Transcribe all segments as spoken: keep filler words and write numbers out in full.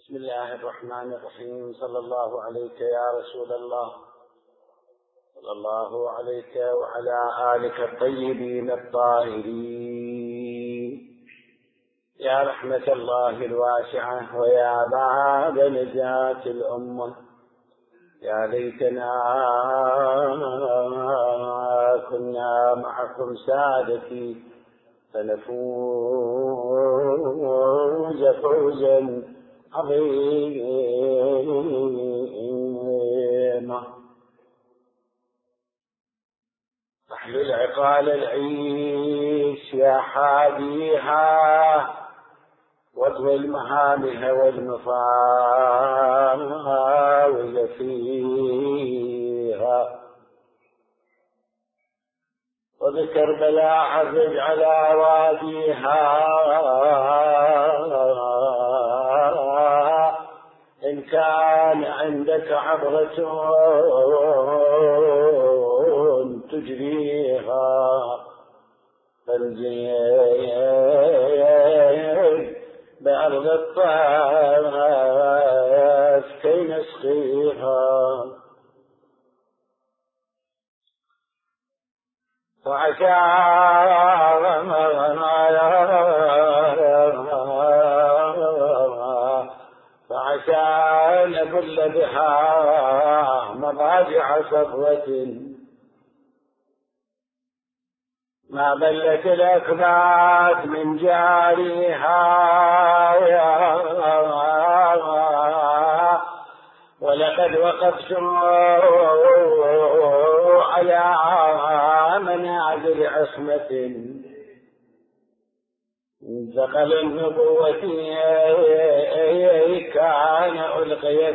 بسم الله الرحمن الرحيم. صلى الله عليك يا رسول الله، صلى الله عليك وعلى آلك الطيبين الطاهرين. يا رحمة الله الواسعة ويا باب نجاة الأمة، يا ليتنا كنا معكم سادتي فنفوز فوزا عظيما. احلل عقال العيش يا حاديها، واطوي المهامها والمفاوز فيها، وذكر بلا عزج على واديها، إن كان عندك عبرة تجريها، فانزل بأرض الطاف كي نسقيها. فعسى فعسى نبل بها مضاجع صفوة، ما بلت الأكباد من جاريها، ولقد وقفتم على منازل عصمة، ثقل النبوة كان ألقي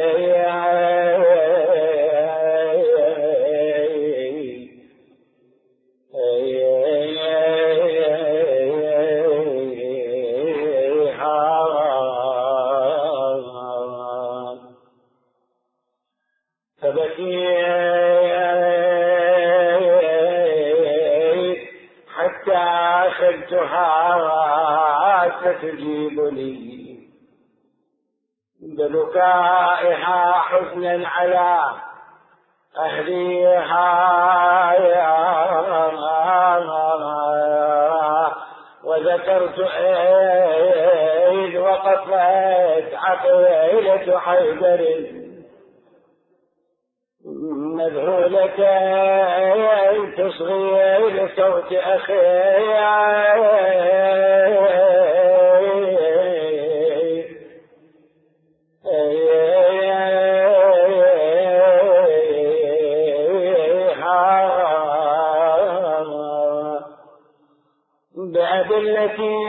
فيها، حتى خلتها ستجيبني ببكائها حزنا على أهليها، وذكرت إذ وقفت عقيلة حيدر مذهولة تصغي لصوت أخيها، بأدلتي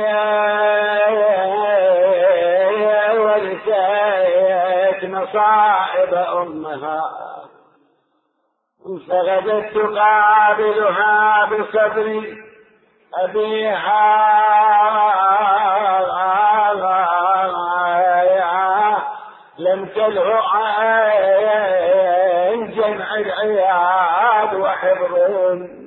ورثت مصائب أمها، فغدت تقابلها بصبر أبيها، لم تله عن جمع العياد وحبر،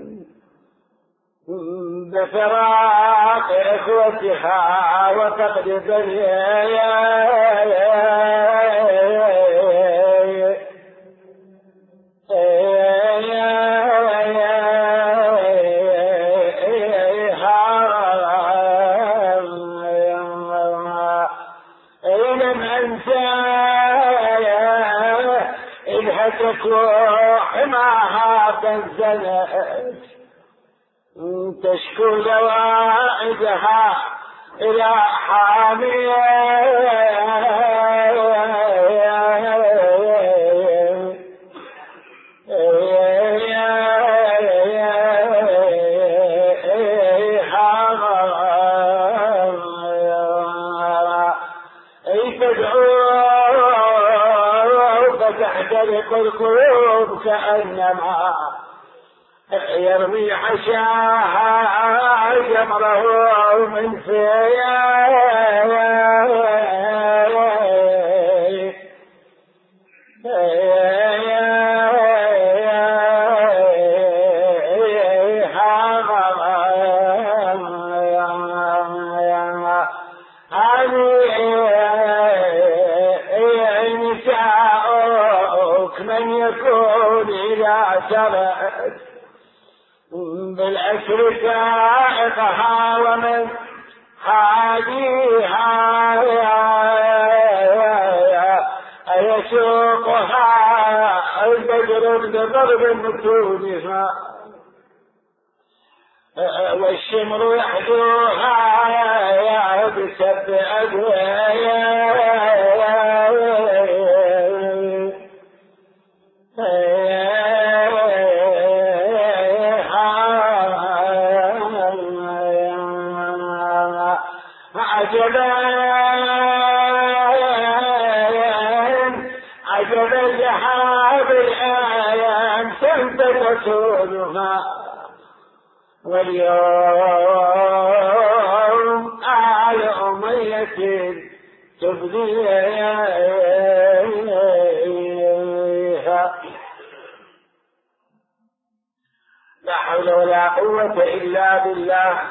بفراق إخوتها وفقد بنيها، وحماها بنزلت تشكو لواعدها إلى حاميها، تحترق القلوب كأنما يرمي حشاها جمره من فيها، هذه سرت بالعسر سائقها ومن حاديها يسوقها البدر بضرب متونها والشمر يحدوها بسب أدوية عجبا عجبا جحاب الآيام سلب رسولها واليوم آل أمية تبديها لا حول ولا قوة إلا بالله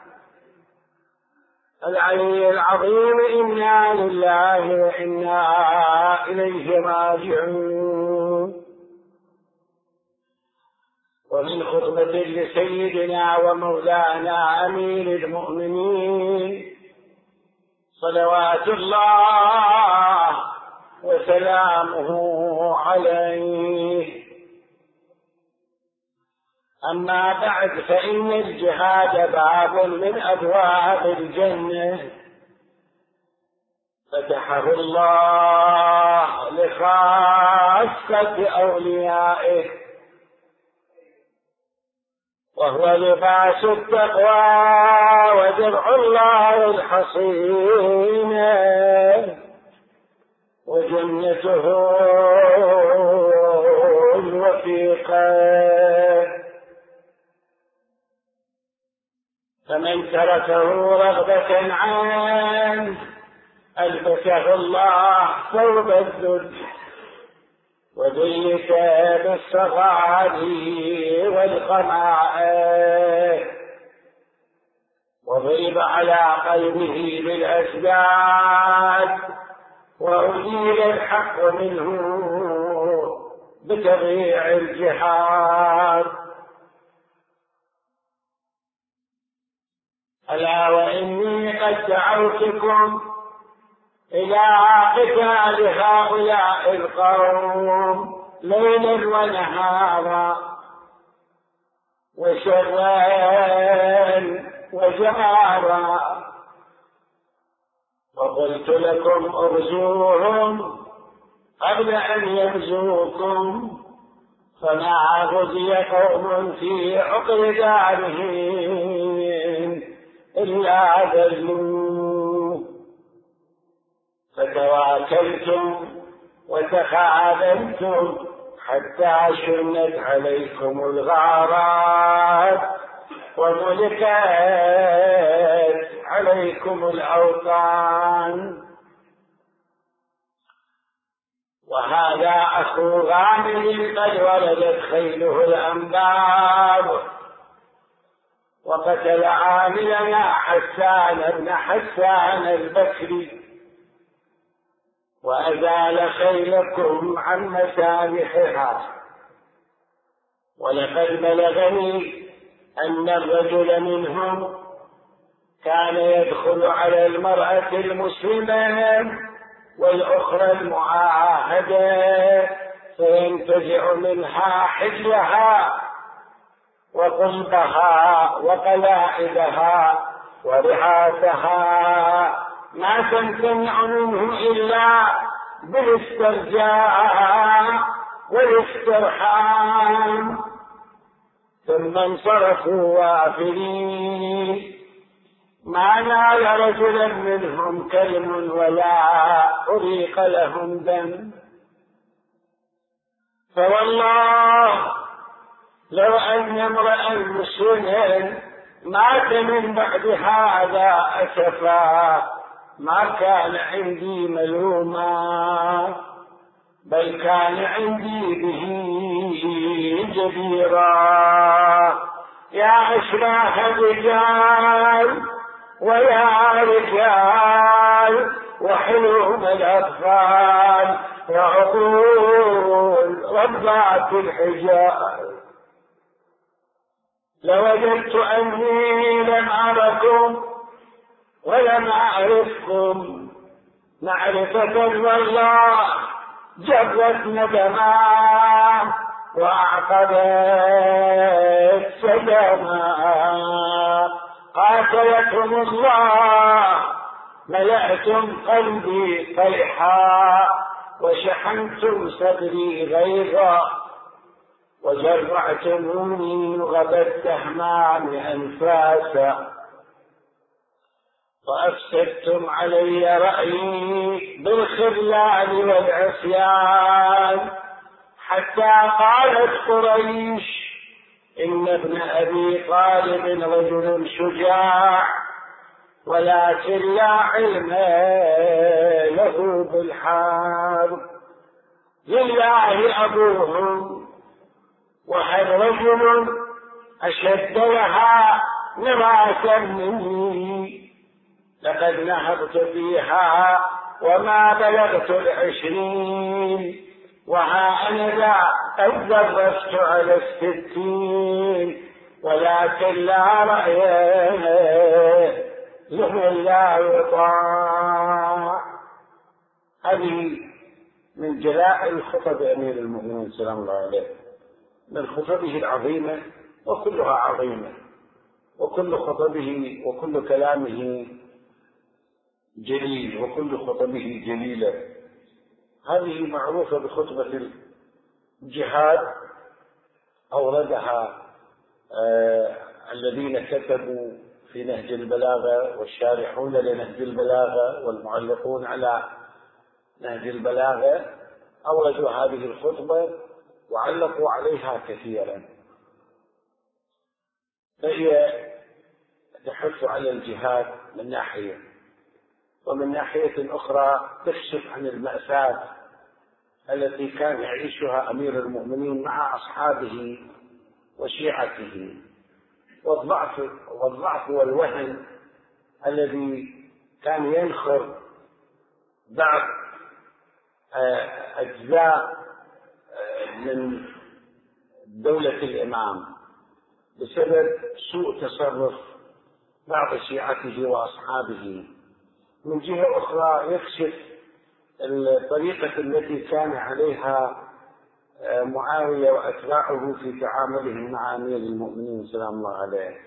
العلي العظيم. إنا لله وإنا إليه راجعون. ومن خطبة لسيدنا ومولانا أمير المؤمنين صلوات الله وسلامه عليه. أما بعد، فإن الجهاد باب من أبواب الجنة فتحه الله لخاصة أوليائه، وهو لباس التقوى ودرع الله الحصين وجنته الوثيقة. فمن تركه رغبة عنه ألبسه الله ثوب الذل وذلك بالصغار والقماء، وضرب على قلبه بالأسباب، وأزيل الحق منه بتضييع الجهاد. ألا وإني قد دعوتكم إلى قتال هؤلاء القوم ليلا ونهارا وشرا وجهارا، وقلت لكم ارجوهم قبل أن يغزوكم، فما غزي قوم في عقر دارهم إلا ذلوا، فتواكلتم وتخاذلتم حتى شنت عليكم الغارات وملكت عليكم الأوطان. وهذا أخو غامر قد ولدت خيله الأنبار، وقتل عاملنا حسان بن حسان البكري، وأزال خيلكم عن مسامحها. ولقد بلغني أن الرجل منهم كان يدخل على المرأة المسلمة والأخرى المعاهدة فينتزع منها حجها وقلبها وقلائدها ورعاتها، ما تمتنع منه إلا بالاسترجاع والاسترحام، ثم انصرفوا وافرين، ما نال رجلا منهم كلم ولا أريق لهم دم. فوالله لو أن امرأ مسلما مات من بعد هذا أسفا ما كان عندي ملوما، بل كان عندي به جديرا. يا أشباه الرجال ويا رجال وحلوم الأطفال وعقول ربات الحجال، لوجدت أني لم أركم ولم أعرفكم معرفة والله جرت ندما وأعقبت سلما. قاتلكم الله ملأتم قلبي قيحا وشحنتم صدري غيظا وجرعتموني غدا التهمان أنفاسا وأفسدتم علي رأيي بالخذلان والعصيان حتى قالت قريش إن ابن أبي طالب رجل شجاع ولكن لا علم له بالحرب. لله أبوهم وهل رجل أشد لها نراسا مني لقد نهضت فيها وما بلغت العشرين وها أنا لا قد درست على الستين ولكن لا رأي لمن لا يطاع. هذه من جلائل خطب أمير المؤمنين سلام الله عليه، من خطبه العظيمة وكلها عظيمة، وكل خطبه وكل كلامه جليل، وكل خطبه جليلة. هذه معروفة بخطبة الجهاد أوردها آه الذين كتبوا في نهج البلاغة والشارحون لنهج البلاغة والمعلقون على نهج البلاغة أوردوا هذه الخطبة وعلقوا عليها كثيرا. فهي تحث على الجهاد من ناحية، ومن ناحية أخرى تكشف عن المأساة التي كان يعيشها أمير المؤمنين مع أصحابه وشيعته، والضعف والضعف والوهن الذي كان ينخر بعض أجزاء من دولة الإمام بسبب سوء تصرف بعض شيعته وأصحابه. من جهة أخرى يكشف الطريقة التي كان عليها معاوية وأتباعه في تعاملهم مع أمير المؤمنين سلام الله عليه.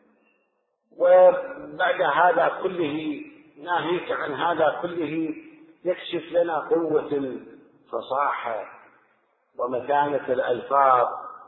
وبعد هذا كله، ناهيك عن هذا كله، يكشف لنا قوة الفصاحة ومتانة الألفاظ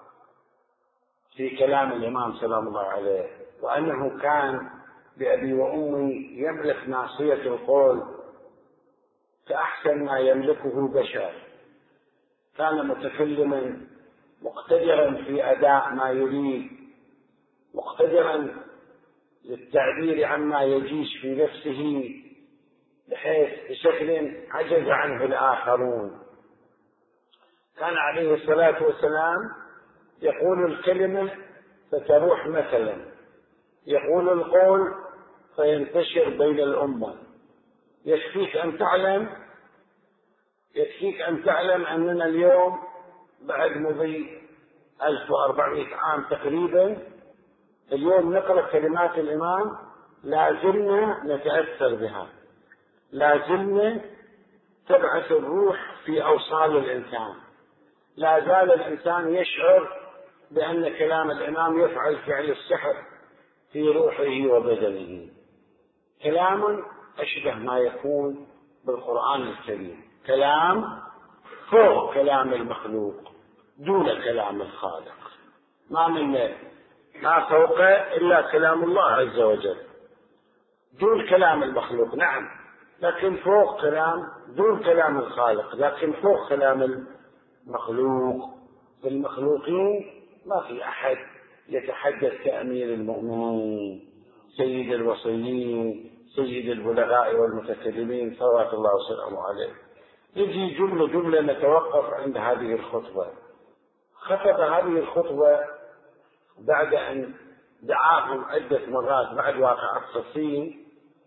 في كلام الإمام سلام الله عليه، وأنه كان بأبي وأمي يملك ناصية القول كأحسن ما يملكه بشر. كان متكلما مقتدرا في أداء ما يريد، مقتدرا للتعبير عما يجيش في نفسه بحيث بشكل عجز عنه الآخرون. كان عليه الصلاة والسلام يقول الكلمة فتروح مثلا، يقول القول فينتشر بين الأمة. يكفيك أن تعلم يكفيك أن تعلم أننا اليوم بعد مضي ألف وأربعمائة عام تقريبا، اليوم نقرأ كلمات الإمام لا زلنا نتأثر بها، لا زلنا تبعث الروح في أوصال الإنسان، لا زال الإنسان يشعر بأن كلام الإمام يفعل فعل السحر في روحه وبدنه. كلام أشبه ما يكون بالقرآن الكريم، كلام فوق كلام المخلوق دون كلام الخالق، ما من ما فوق إلا كلام الله عز وجل، دون كلام المخلوق نعم، لكن فوق كلام دون كلام الخالق، لكن فوق كلام المخلوق. بالمخلوقين ما في أحد يتحدث كأمير المؤمنين سيد الوصيين سيد البلغاء والمتكلمين صلوات الله وسلامه عليه. يجي جملة جملة نتوقف عند هذه الخطبة. خطب هذه الخطبة بعد أن دعاهم عدة مرات بعد واقعة صفين،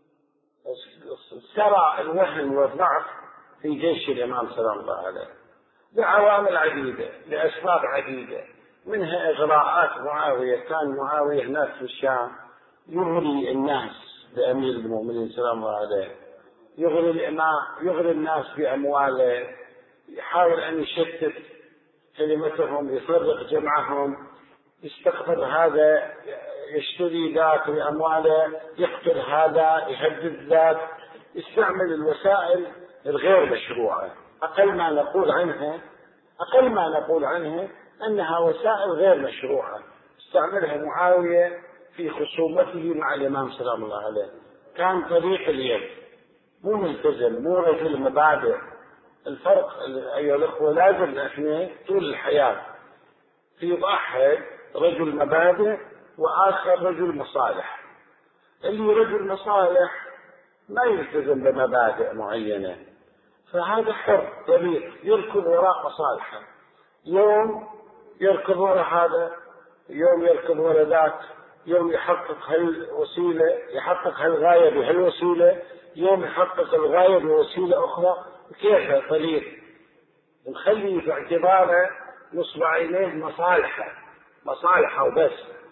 سرى الوهن والضعف في جيش الإمام سلام الله عليه لعوامل عديدة، لأسباب عديدة، منها إغراءات معاوية. كان معاوية هناك في الشام يغري الناس بأمير المؤمنين سلام الله عليه، يغري الإمام، يغري الناس بأمواله، يحاول أن يشتت كلمتهم، يفرق جمعهم، يستقطب هذا، يشتري ذاك بأمواله، يقتل هذا، يهدد ذاك، يستعمل الوسائل الغير مشروعة. أقل ما نقول عنها أقل ما نقول عنها أنها وسائل غير مشروعة استعملها معاوية في خصومته مع الإمام سلام الله عليه. كان طريق اليد، مو ملتزم، مو رجل مبادئ. الفرق أيها الأخوة لازم احنا طول الحياة في واحد رجل مبادئ وآخر رجل مصالح. اللي رجل مصالح ما يلتزم بمبادئ معينة، فهذا حر طريق يركض وراء مصالحه، يوم يركض وراء هذا، يوم يركض وراء ذاك، يوم يحقق هالوسيلة يحقق هالغاية بهالوسيلة، يوم يحقق الغاية بوسيلة أخرى. كيف طريق نخلي في اعتباره نصب عينيه مصالحه مصالحه وبس،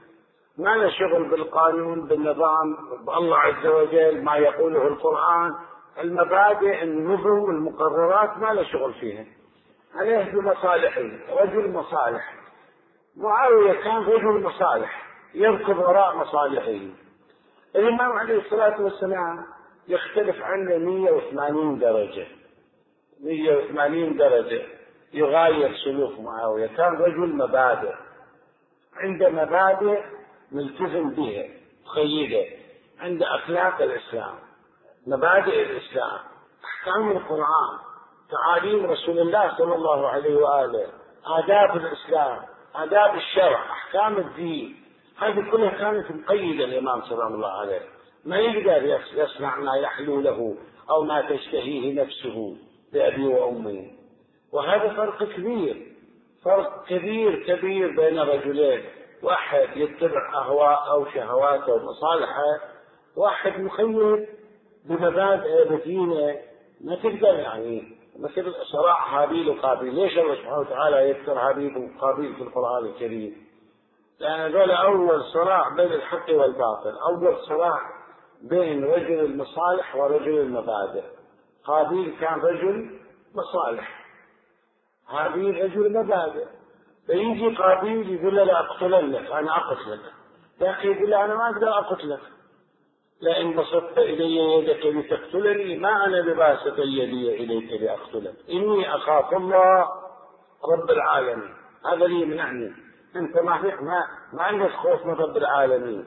ما له شغل بالقانون بالنظام بالله عز وجل ما يقوله القرآن. المبادئ النظم المقررات ما له شغل فيها، عليه بمصالحه، رجل مصالح. معاوية كان رجل مصالح يركض وراء مصالحه. الإمام عليه الصلاة والسلام يختلف عنه مئة وثمانين درجة مئة وثمانين درجة يغاير سلوك معاوية. كان رجل مبادئ، عنده مبادئ ملتزم بها تخيله، عنده أخلاق الإسلام، مبادئ الإسلام، أحكام القرآن، تعاليم رسول الله صلى الله عليه وآله، آداب الإسلام، آداب الشرع، أحكام الدين. هذه كلها كانت مقيدة الإمام سلام الله عليه، ما يقدر يصنع ما يحلو له أو ما تشتهيه نفسه بأبي وأمي. وهذا فرق كبير، فرق كبير كبير بين رجلين، واحد يتبع أهواء أو شهواته ومصالحه، واحد مخير بمبادئ بدينه. ما تقدر يعني مثل صراع هابيل وقابيل. ليش الله سبحانه وتعالى يذكر هابيل وقابيل في القرآن الكريم؟ لأن هذول أول صراع بين الحق والباطل، أول صراع بين رجل المصالح ورجل المبادئ. قابيل كان رجل مصالح، هابيل رجل مبادئ. فيجي قابيل يقول له لا أقتلنك، أنا أقتلك، لكن يقول له أنا ما أقدر أقتلك، لئن بسطت إلي يدك لتقتلني ما أنا بباسط يدي إليك لأقتلك، إني أخاف الله رب العالمين. هذا اللي يمنعني، أنت ما ما ما عندك خوف من رب العالمين.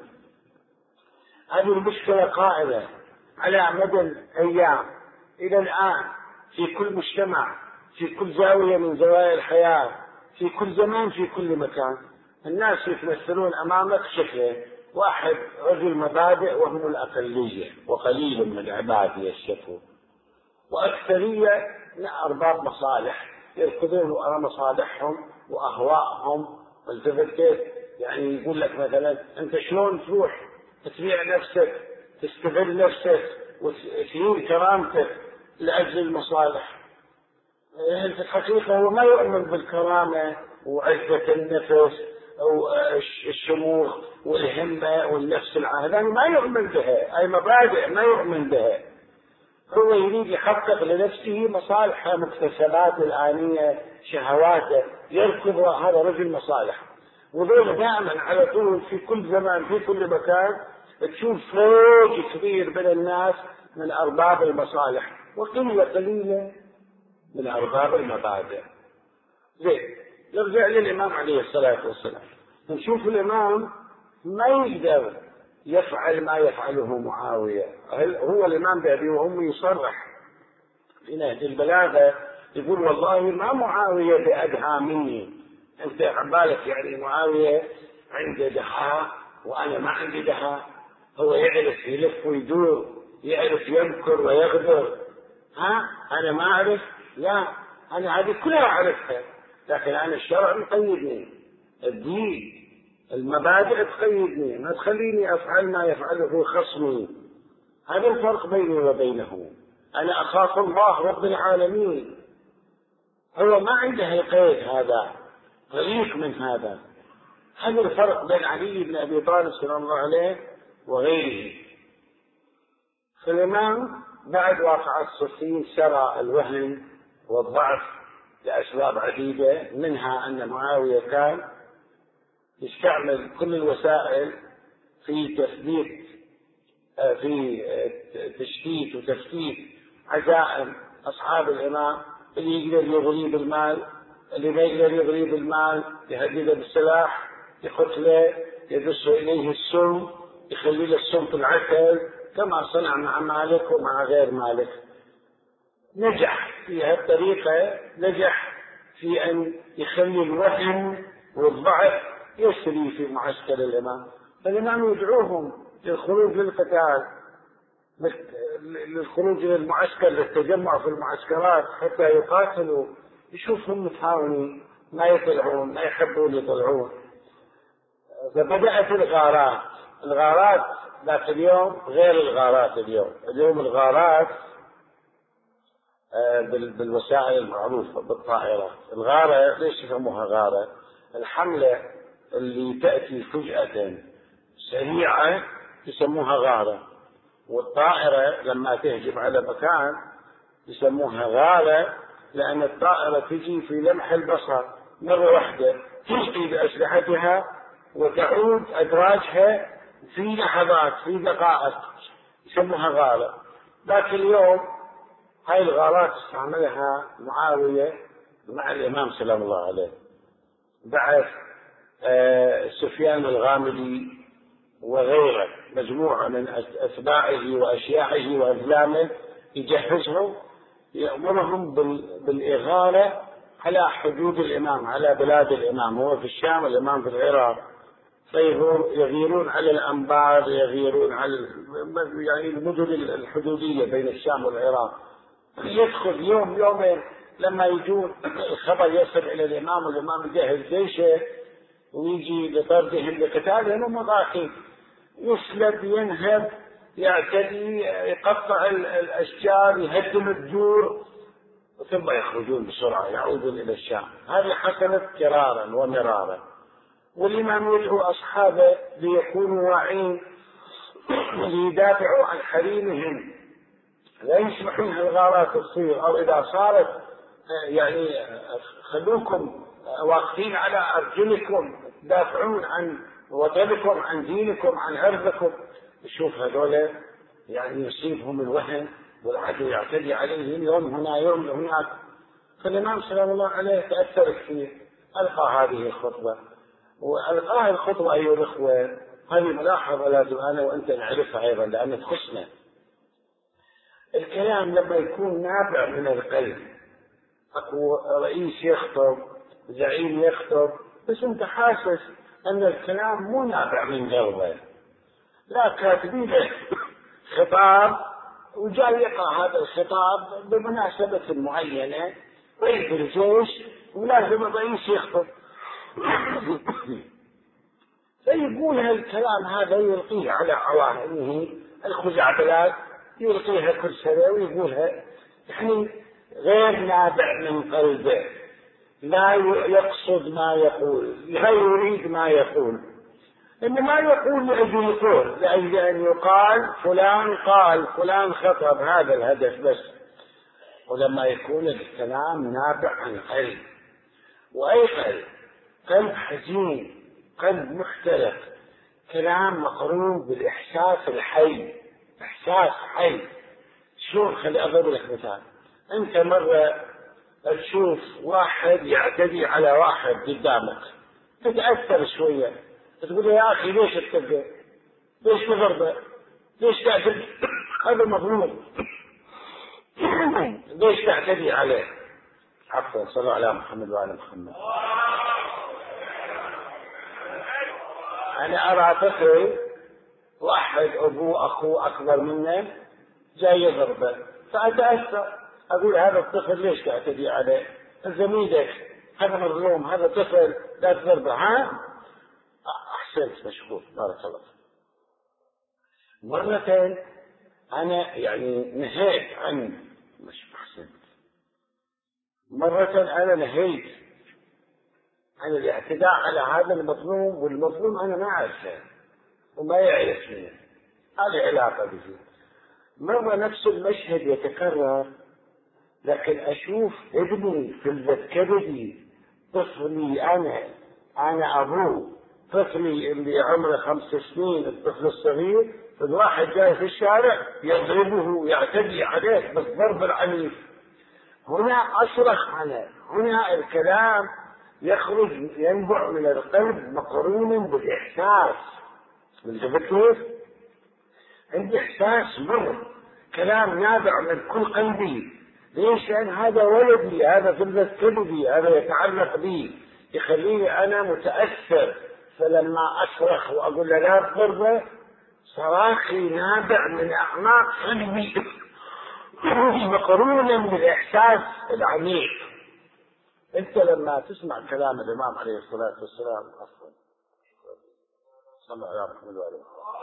هذه المشكلة قائمة على مدى الأيام إلى الآن في كل مجتمع، في كل زاوية من زوايا الحياة، في كل زمان، في كل مكان. الناس يتمثلون أمامك شكلين، واحد رجل مبادئ وهم الأقلية وقليل من العباد يشكوا، وأكثرية أرباب مصالح يركضون وراء مصالحهم وأهواءهم. والتفت كيف يعني يقول لك مثلا أنت شلون تروح تبيع نفسك، تستغل نفسك وتهين كرامتك لأجل المصالح؟ في الحقيقة هو ما يؤمن بالكرامة وعزة النفس أو الشموخ والهمة والنفس العاهدة، ما يؤمن بها، أي مبادئ ما يؤمن بها. هو يريد يحقق لنفسه مصالح، مكتسبات الآنية، شهواته، يركض. هذا رجل مصالح. وذول دائما على طول في كل زمان في كل مكان تشوف فوج كبير بين الناس من أرباب المصالح وقلة قليلة من أرباب المبادئ. زين، نرجع للإمام عليه الصلاة والسلام. نشوف الإمام ما يقدر يفعل ما يفعله معاوية. هو الإمام بأبي وأمي يصرح في نهج البلاغة، يقول والله ما معاوية بأدهى مني. أنت عبالك يعني معاوية عنده دهاء وأنا ما عندي دهاء؟ هو يعرف يلف ويدور، يعرف يمكر ويغدر، ها أنا ما أعرف؟ لا، أنا هذه كلها أعرفها، لكن أنا الشرع مقيدني، الدين المبادئ تقيدني، ما تخليني أفعل ما يفعله خصمي. هذا الفرق بيني وبينه. أنا أخاف الله رب العالمين، هو ما عنده القيد هذا، طريق من هذا. هذا الفرق بين علي بن أبي طالب سلام الله عليه وغيره. فالإمام بعد واقعة الصفين سرى الوهن والضعف لأسباب عديدة، منها أن معاوية كان يستعمل كل الوسائل في تثبيت في تشتيت وتفتيت عزائم أصحاب الإمام، اللي يقدر يغري بالمال، اللي ما يقدر يغري بالمال يهدده بالسلاح، يقتله، يدس إليه السم، يخلي له السم في العسل كما صنع مع مالك ومع غير مالك. نجح في هالطريقة، نجح في أن يخلي الوهن والضعف يسري في معسكر الإمام. فالإمام يدعوهم للخروج للقتال، للخروج للمعسكر، للتجمع في المعسكرات حتى يقاتلوا، يشوفهم متهاونين ما يطلعون، ما يحبون يطلعون. فبدأت الغارات. الغارات ذاك اليوم غير الغارات اليوم. اليوم الغارات بالوسائل المعروفة بالطائرات. الغارة ليش يسموها غارة؟ الحملة اللي تأتي فجأة سريعة يسموها غارة، والطائرة لما تهجم على مكان يسموها غارة، لأن الطائرة تجي في لمح البصر مرة واحدة، تلقي بأسلحتها وتعود أدراجها في لحظات، في دقائق، يسموها غارة. ذاك اليوم هاي الغارات استعملها معاوية مع الإمام سلام الله عليه. بعث آه سفيان الغامدي وغيره مجموعة من أتباعه وأشياعه وأزلامه يجهزهم، يأمرهم بالإغارة على حدود الإمام، على بلاد الإمام. هو في الشام، الإمام في العراق، فيغيرون على الأنبار، يغيرون على يعني المدن الحدودية بين الشام والعراق. يدخل يوم يومين لما يجون الخبر يصل إلى الإمام، والإمام يجهز جيشه ويجي لطردهم لقتالهم ومضاقين، يسلب، ينهب، يعتدي، يقطع الأشجار، يهدم الدور، ثم يخرجون بسرعة يعودون إلى الشام. هذه حصلت كرارا ومرارا. والإمام يدعو أصحابه ليكونوا واعين ليدافعوا عن حريمهم، لا يسمحون هالغارات تصير، أو إذا صارت يعني خلوكم واقفين على أرجلكم تدافعون عن وطنكم، عن دينكم، عن عرضكم. نشوف هذول يعني يصيبهم الوهن والعدو يعتدي عليهم يوم هنا يوم هناك. فالإمام سلام الله عليه تأثر كثير، ألقى هذه الخطبة. وألقاها الخطبة أيها الأخوة، هذه ملاحظة لازم أنا وأنت نعرفها أيضا لأن تخصنا. الكلام لما يكون نابع من القلب، أكو رئيس يخطب، زعيم يخطب، بس أنت حاسس أن الكلام مو نابع من قلبه، لا كاتبين خطاب وجاي يقرأ هذا الخطاب بمناسبة معينة، رئيس الجيش ولازم الرئيس يخطب فيقول هالكلام هذا، يلقيه على عوائله الخزعبلات، يلقيها كل سنة ويقولها، يعني غير نابع من قلبه، لا يقصد ما يقول، لا يريد ما يقول، إنما يقول لأجل يقول، لأجل أن يقال فلان قال، فلان خطب، هذا الهدف بس. ولما يكون الكلام نابع عن قلب، وأي قلب، قلب حزين، قلب محترق، كلام مقرون بالإحساس الحي، إحساس حي. شوف، خلي أضرب لك مثال. أنت مرة تشوف واحد يعتدي على واحد قدامك، تتأثر شوية، تقول يا أخي ليش تكذب؟ ليش تضربه؟ ليش تعتدي؟ هذا مظلوم، ليش تعتدي عليه؟ عفوا، صلوا على محمد وعلى محمد. أنا أرى طفل واحد أبوه أخوه أكبر منه جاي يضربه، فأتأثر، أقول هذا الطفل ليش تعتدي عليه؟ زميلك هذا مظلوم، هذا طفل لا تضربه. ها؟ أحسنت، مشكور، بارك الله. مرتين أنا يعني نهيت عن مش أحسنت مرة أنا نهيت عن الاعتداء على هذا المظلوم، والمظلوم أنا ما أعرفه وما يعرفني، هذه علاقة به. مرة نفس المشهد يتكرر، لكن أشوف ابني في الكبدي، طفلي أنا أنا أبوه، طفلي اللي عمره خمس سنين، الطفل الصغير، الواحد جاي في الشارع يضربه ويعتدي عليه بالضرب العنيف. هنا أصرخ عنه، هنا الكلام يخرج ينبع من القلب مقرون بالإحساس. انتبه كيف؟ عندي إحساس مر، كلام نابع من كل قلبي. ليش؟ لأن هذا ولدي، هذا فلذة كبدي، هذا يتعلق بي، يخليني أنا متأثر. فلما أصرخ وأقول له لا تضربه، صراخي نابع من أعماق قلبي مقرونا بالإحساس العميق. أنت لما تسمع كلام الإمام عليه الصلاة والسلام، أصلا صلى على محمد وعليه،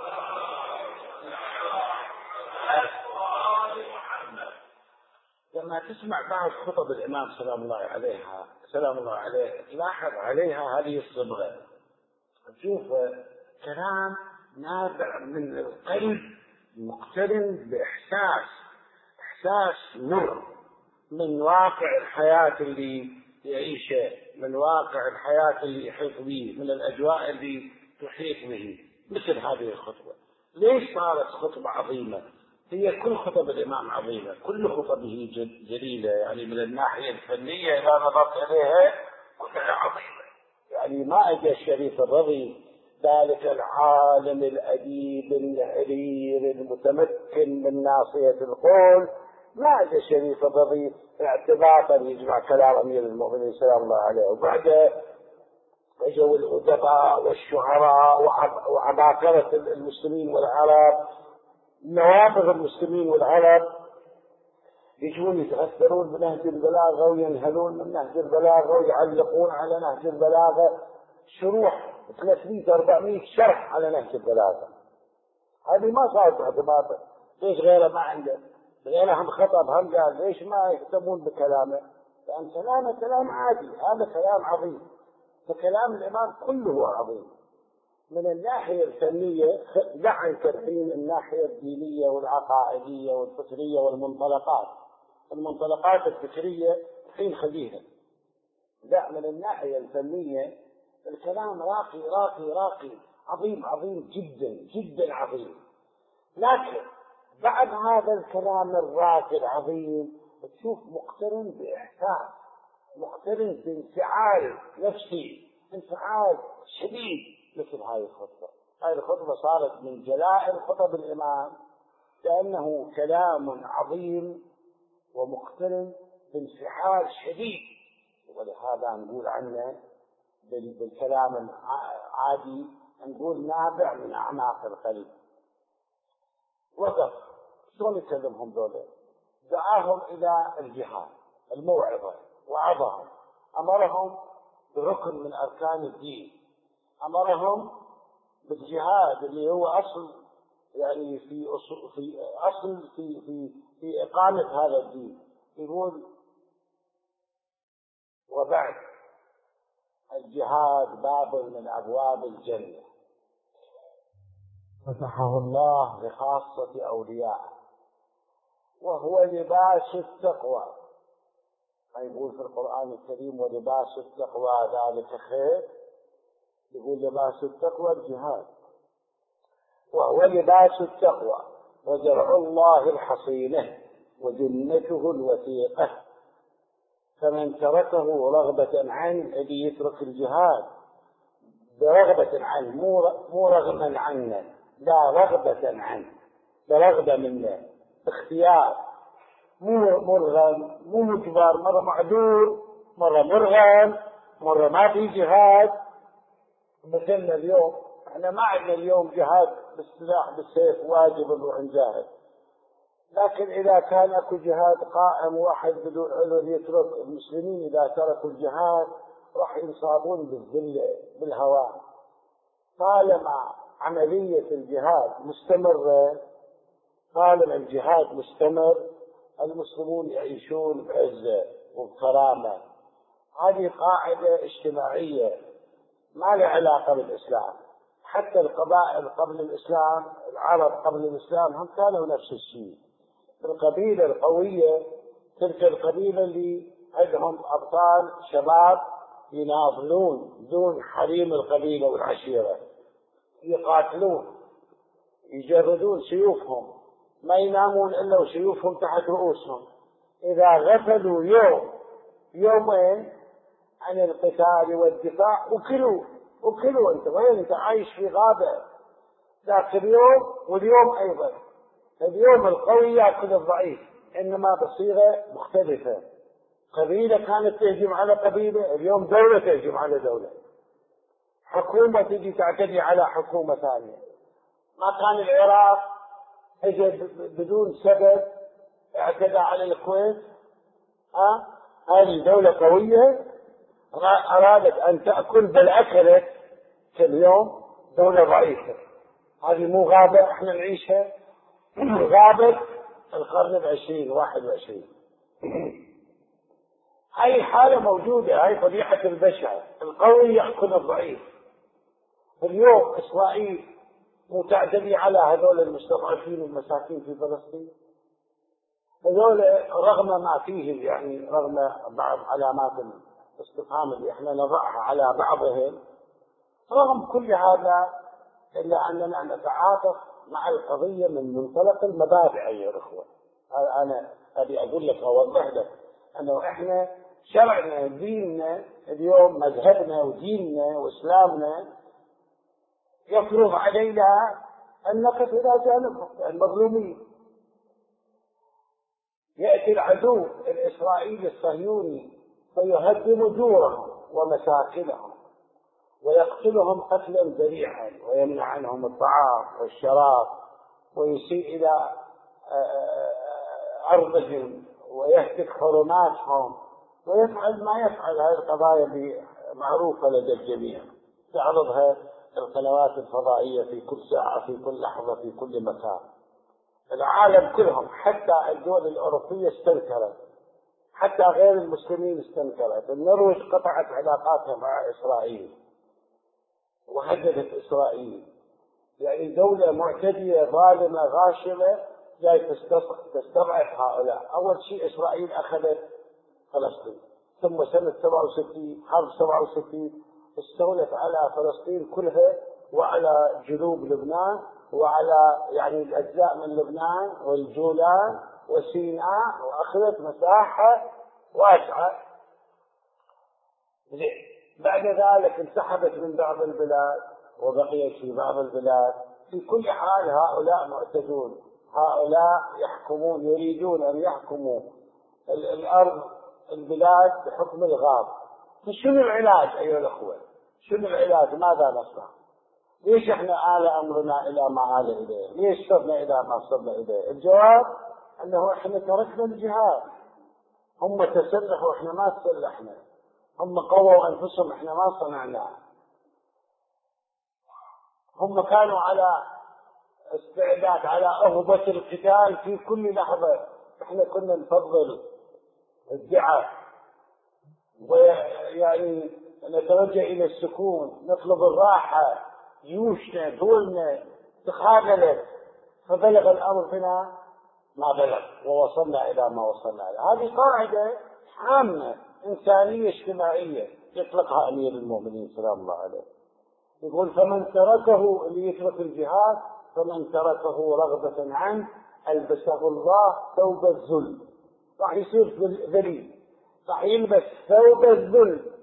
لما تسمع بعض خطب الإمام سلام الله عليها سلام الله عليه، تلاحظ عليها هذه الصبغة، تشوف كلام نابع من القلب مقترن بإحساس، إحساس مر من واقع الحياة اللي يعيشه، من واقع الحياة اللي يحيط به، من الأجواء اللي تحيط به. مثل هذه الخطبة. ليش صارت خطبة عظيمة؟ هي كل خطب الإمام عظيمة، كل خطبه جليلة، يعني من الناحية الفنية إذا نظرت إليها كلها عظيمة. يعني ما أجى الشريف الرضي ذلك العالم الأديب العرير المتمكن من ناصية القول، ما أجى الشريف الرضي اعتباطا يجمع كلام أمير المؤمنين سلام الله عليه، وبعد اجوا الأدباء والشعراء وعباقرة المسلمين والعرب، نوابغ المسلمين والعرب، يجون يتأثرون بنهج البلاغة وينهلون من نهج البلاغة ويعلقون على نهج البلاغة شروح ثلاثمئة أربعمئة شرح على نهج البلاغة. هذه ما صارت اعتباطا. ليش غيره ما عنده؟ غيره هم خطب هم قال، ليش ما يهتمون بكلامه؟ لأن كلامه كلام عادي، هذا كلام عظيم. فكلام الإمام كله عظيم من الناحية الفنية. دع عنك الحين الناحية الدينية والعقائدية والفكرية والمنطلقات، المنطلقات الفكرية الحين خليها، دع من الناحية الفنية الكلام راقي راقي راقي عظيم عظيم جدا جدا عظيم. لكن بعد هذا الكلام الراقي العظيم تشوف مقترن بإحساس، مقترن بانفعال نفسي، انفعال شديد. مثل هذه الخطبة، هذه الخطبة صارت من جلائل خطب الإمام، لأنه كلام عظيم ومقترن بانفعال شديد، ولهذا نقول عنه بالكلام العادي نقول نابع من أعماق القلب. وقف شلون يكلمهم دولة؟ دعاهم إلى الجهاد، الموعظة، وعظهم، أمرهم بركن من أركان الدين، أمرهم بالجهاد اللي هو أصل، يعني في أصل في أصل في في في إقامة هذا الدين. يقول وبعد الجهاد باب من أبواب الجنة فتحه الله لخاصة أوليائه وهو لباس التقوى. يقول في القرآن الكريم ولباس التقوى ذلك خير، يقول لباس التقوى الجهاد، وهو لباس التقوى وزرع الله الحصينة وجنته الوثيقة، فمن تركه رغبة عنه، الذي يترك الجهاد برغبة عنه، مو رغما عنه، لا رغبة عنه، برغبة منه، اختيار، مو مرغم، مو مجبر، مرة معذور، مرة مرغم، مرة ما في جهاد. مثلنا اليوم احنا ما عندنا اليوم جهاد بالسلاح بالسيف واجب نروح نجاهد، لكن اذا كان اكو جهاد قائم واحد بدون عذر يترك، المسلمين اذا تركوا الجهاد راح ينصابون بالذله بالهوان. طالما عمليه الجهاد مستمره، طالما الجهاد مستمر، المسلمون يعيشون بعزه وبكرامه. هذه قاعدة اجتماعية ما لها علاقة بالإسلام. حتى القبائل قبل الإسلام، العرب قبل الإسلام هم كانوا نفس الشيء. القبيلة القوية تلك القبيلة اللي عندهم أبطال شباب يناضلون دون حريم القبيلة والعشيرة، يقاتلون، يجردون سيوفهم، ما ينامون إلا وسيوفهم تحت رؤوسهم. إذا غفلوا يوم يومين عن القتال والدفاع وكلوا وكلوا. أنت وين؟ أنت عايش في غابة. ذاك اليوم واليوم أيضا، اليوم القوي يأكل الضعيف، إنما بصيغة مختلفة. قبيلة كانت تهجم على قبيلة، اليوم دولة تهجم على دولة، حكومة تجي تعتدي على حكومة ثانية. ما كان العراق اجى بدون سبب اعتدى على الكويت؟ ها؟ هذه دولة قوية أرادت أن تأكل بل أكلت كل يوم دولة ضعيفة. هذه مو غابة احنا نعيشها، غابة القرن العشرين واحد وعشرين. هاي حالة موجودة، هاي طبيعة البشر، القوي يأكل الضعيف. اليوم إسرائيل متعتدي على هذول المستضعفين والمساكين في فلسطين. هذول رغم ما فيه يعني رغم بعض علامات الاستفهام اللي احنا نضعها على بعضهم، رغم كل هذا إلا أننا نتعاطف مع القضية من منطلق المبادئ. أيها الأخوة، أنا أبي أقول لك أوضح لك أنه إحنا شرعنا ديننا اليوم، مذهبنا وديننا وإسلامنا يفرض علينا أن نقف إلى جانب المظلومين. يأتي العدو الإسرائيلي الصهيوني فيهدم دورهم ومساكنهم ويقتلهم قتلا ذريعا ويمنع عنهم الطعام والشراب ويسيء إلى أرضهم ويهتك حرماتهم ويفعل ما يفعل. هذه القضايا معروفة لدى الجميع، تعرضها القنوات الفضائية في كل ساعة في كل لحظة في كل مكان. العالم كلهم حتى الدول الأوروبية استنكرت، حتى غير المسلمين استنكرت. النرويج قطعت علاقاتها مع إسرائيل وهددت إسرائيل، يعني دولة معتدية ظالمة غاشمة جاي تستضعف هؤلاء. أول شيء إسرائيل أخذت فلسطين، ثم سنة سبعة وستين حرب سبعة وستين استولت على فلسطين كلها وعلى جنوب لبنان وعلى يعني الأجزاء من لبنان والجولان وسيناء، وأخذت مساحة واسعة. بعد ذلك انسحبت من بعض البلاد وبقيت في بعض البلاد. في كل حال هؤلاء معتدون، هؤلاء يحكمون، يريدون أن يحكموا الأرض البلاد بحكم الغاب. فشنو العلاج أيها الأخوة؟ شنو العلاج؟ ماذا نصنع؟ ليش احنا آل أمرنا إلى ما آل إليه؟ ليش صرنا إلى ما صرنا إليه؟ الجواب أنه احنا تركنا الجهاد. هم تسلحوا احنا ما تسلحنا، هم قووا أنفسهم احنا ما صنعناه. هم كانوا على استعداد على أهبة القتال في كل لحظة، احنا كنا نفضل الدعاء ويعني نتوجه إلى السكون، نطلب الراحة. جيوشنا دولنا تخاذلت فبلغ الأمر بنا ما بلغ ووصلنا إلى ما وصلنا إليه. هذه قاعدة عامة إنسانية اجتماعية يطلقها أمير المؤمنين سلام الله عليه، يقول فمن تركه اللي يترك الجهاد فمن تركه رغبة عنه ألبسه الله ثوب الذل. راح يصير ذليل، راح يلبس ثوب الذل.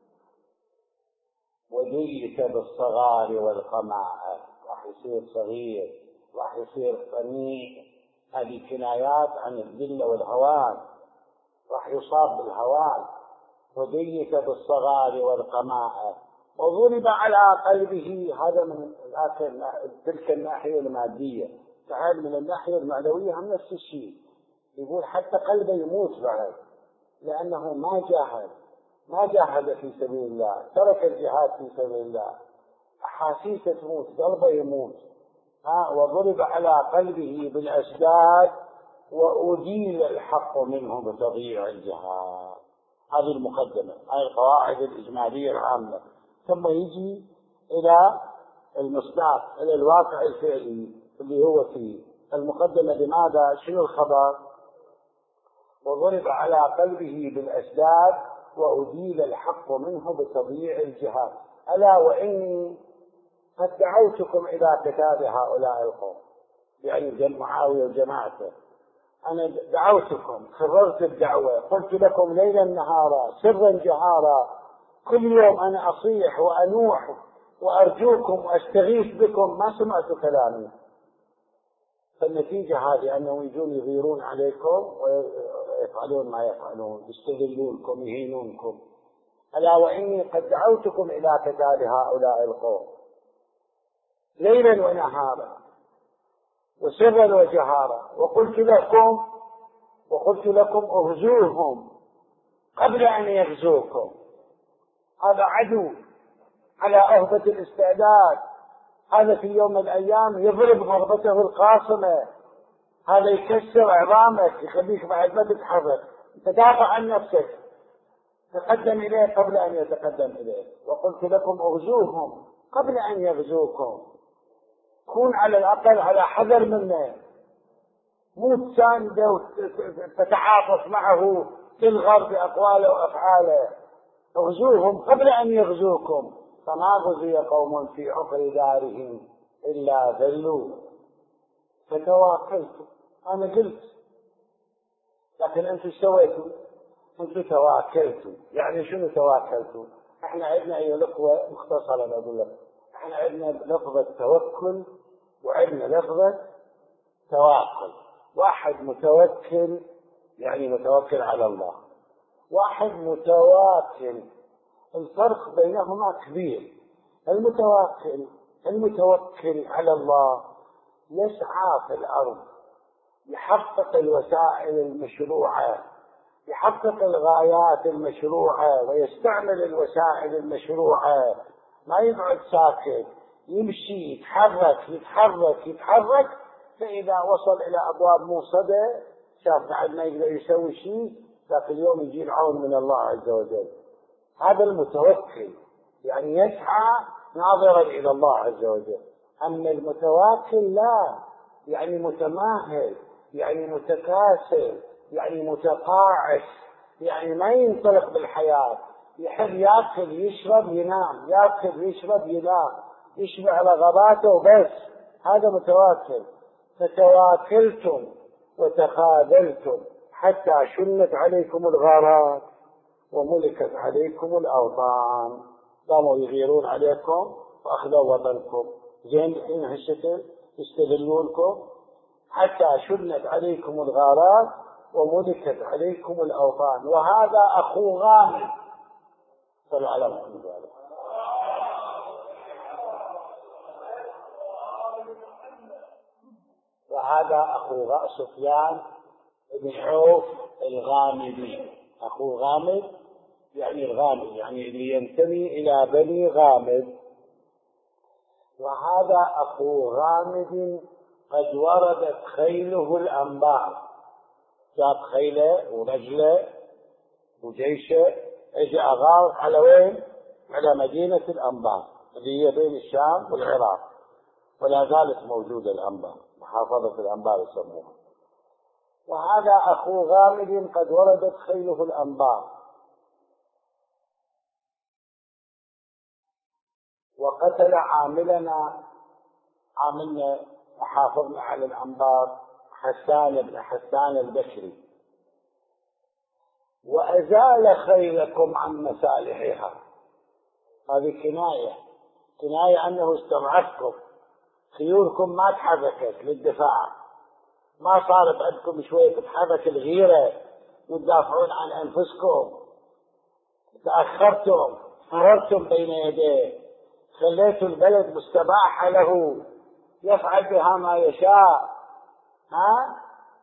وديك بالصغار والقماعة، راح يصير صغير، راح يصير قنيع. هذه كنايات عن الذل والهوان، راح يصاب بالهوان. وديك بالصغار والقماعة وضرب على قلبه. هذا من تلك الناحية المادية. تعال من الناحية المعنوية هم نفس الشيء. يقول حتى قلبه يموت بعد، لأنه ما جاهد ما جاهد في سبيل الله، ترك الجهاد في سبيل الله. أحاسيسه تموت، قلبه يموت. ها وضرب على قلبه بالأشداد وأديل الحق منه بتضييع الجهاد. هذه المقدمة، هذه القواعد الإجمالية العامة. ثم يجي إلى المصداق، إلى الواقع الفعلي اللي هو في المقدمة. لماذا؟ شنو الخبر؟ وضرب على قلبه بالأسباب وأزيل الحق منه بتضييع الجهاد. ألا وإني قد دعوتكم إلى كتاب هؤلاء القوم، يعني معاوية وجماعته. أنا دعوتكم، كررت الدعوة، قلت لكم ليلا نهارا سرا جهارا، كل يوم أنا أصيح وأنوح وأرجوكم وأستغيث بكم، ما سمعتوا كلامي. فالنتيجة هذه أنهم يجون يغيرون عليكم ويفعلون ما يفعلون، يستذلونكم، يهينونكم. ألا وإني قد دعوتكم إلى كتاب هؤلاء القوم ليلا ونهارا وسرا وجهارا، وقلت لكم وقلت لكم اغزوهم قبل أن يغزوكم. هذا عدو على أهبة الاستعداد، هذا في يوم من الأيام يضرب ضربته القاصمة، هذا يكسر عظامك، يخليك بعد ما تتحرك. تدافع عن نفسك، تقدم إليه قبل أن يتقدم إليه. وقلت لكم اغزوهم قبل أن يغزوكم، كون على الأقل على حذر منه، مو تسانده وتتعاطف معه، تلغر بأقواله وأفعاله. اغزوهم قبل أن يغزوكم، فما غزي قوم في عقر دارهم إلا ذلوا فتواكلت. أنا قلت، لكن أنتم سويتوا، أنتم تواكلتوا. يعني شنو تواكلتوا؟ احنا عندنا أي لقوة مختصرة أقول لك، احنا عندنا لفظة توكل وعندنا لفظة تواكل. واحد متوكل يعني متوكل على الله، واحد متواكل، الفرق بينهما كبير. المتواكل المتوكل على الله يسعى في الأرض، يحقق الوسائل المشروعة، يحقق الغايات المشروعة، ويستعمل الوسائل المشروعة، ما يقعد ساكت، يمشي، يتحرك يتحرك يتحرك، فإذا وصل إلى أبواب موصدة شاف بعد ما يقدر يسوي شيء، ذاك اليوم يجي العون من الله عز وجل. هذا المتوكل، يعني يسعى ناظرا إلى الله عز وجل. أما المتواكل لا، يعني متماهل، يعني متكاسل، يعني متقاعس، يعني ما ينطلق بالحياة، يحب يأكل يشرب ينام، يأكل يشرب ينام، يشبع رغباته وبس. هذا متواكل. فتواكلتم وتخاذلتم حتى شنت عليكم الغارات وملكت عليكم الأوطان. قاموا يغيرون عليكم وأخذوا وطنكم. زين الحين هالشكل يستغلونكم. حتى شنت عليكم الغارات وملكت عليكم الأوطان. وهذا أخو غامد صلى على محمد وعلى وهذا أخو سفيان بن عوف الغامدي. أخو غامد يعني الغامد، يعني اللي ينتمي إلى بني غامد. وهذا أخو غامد قد وردت خيله الأنبار، جاب خيله ورجله وجيشه، اجى أغار على وين؟ على مدينة الأنبار اللي هي بين الشام والعراق، ولا زالت موجودة الأنبار، محافظة الأنبار يسموها. وهذا أخو غامد قد وردت خيله الأنبار وقتل عاملنا، عاملنا محافظنا على الأنبار حسان بن حسان البشري، وأزال خيلكم عن مسالحها. هذه كناية كناية أنه استضعفكم، خيولكم ما تحركت للدفاع، ما صارت عندكم شوية تتحرك الغيرة وتدافعون عن أنفسكم، تأخرتم، فررتم بين يديه، خليتوا البلد مستباحة له يفعل بها ما يشاء. ها؟